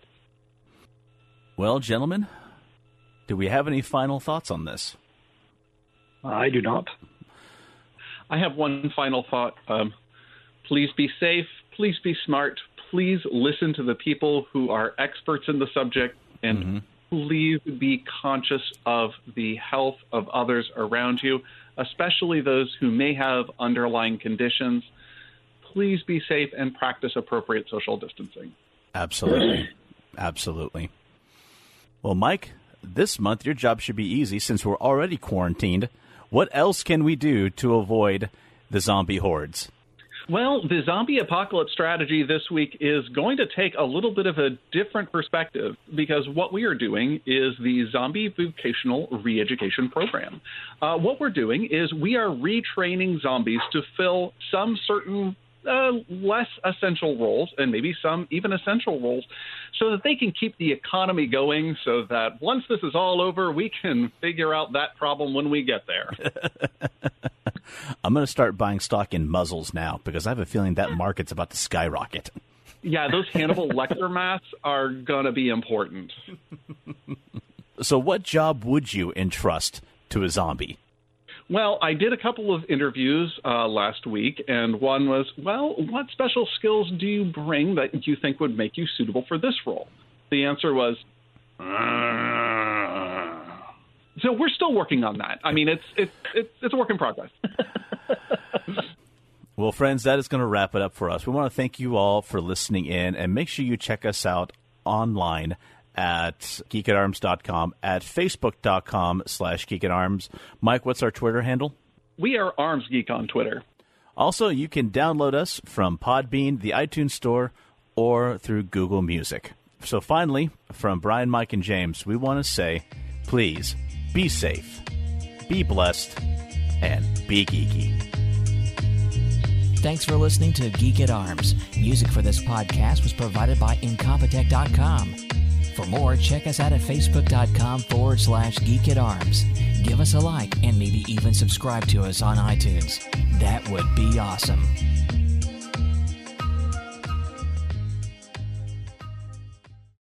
Well, gentlemen, do we have any final thoughts on this? I do not. I have one final thought. Please be safe. Please be smart. Please listen to the people who are experts in the subject, and please be conscious of the health of others around you, especially those who may have underlying conditions. Please be safe and practice appropriate social distancing. Absolutely. Absolutely. Well, Mike, this month your job should be easy since we're already quarantined. What else can we do to avoid the zombie hordes? Well, the zombie apocalypse strategy this week is going to take a little bit of a different perspective, because what we are doing is the Zombie Vocational Re-Education Program. What we're doing is we are retraining zombies to fill some certain less essential roles, and maybe some even essential roles, so that they can keep the economy going, so that once this is all over, we can figure out that problem when we get there. I'm going to start buying stock in muzzles now, because I have a feeling that market's about to skyrocket. Yeah, those Hannibal Lecter masks are going to be important. So what job would you entrust to a zombie? Well, I did a couple of interviews last week, and one was, well, what special skills do you bring that you think would make you suitable for this role? The answer was, So we're still working on that. I mean, it's a work in progress. Well, friends, that is going to wrap it up for us. We want to thank you all for listening in, and make sure you check us out online at geekatarms.com, at facebook.com/geekatarms. Mike, what's our Twitter handle? We are Arms Geek on Twitter. Also, you can download us from Podbean, the iTunes Store, or through Google Music. So finally, from Brian, Mike, and James, we want to say, please be safe, be blessed, and be geeky. Thanks for listening to Geek at Arms. Music for this podcast was provided by Incompetech.com. For more, check us out at Facebook.com/Geek at Arms. Give us a like and maybe even subscribe to us on iTunes. That would be awesome.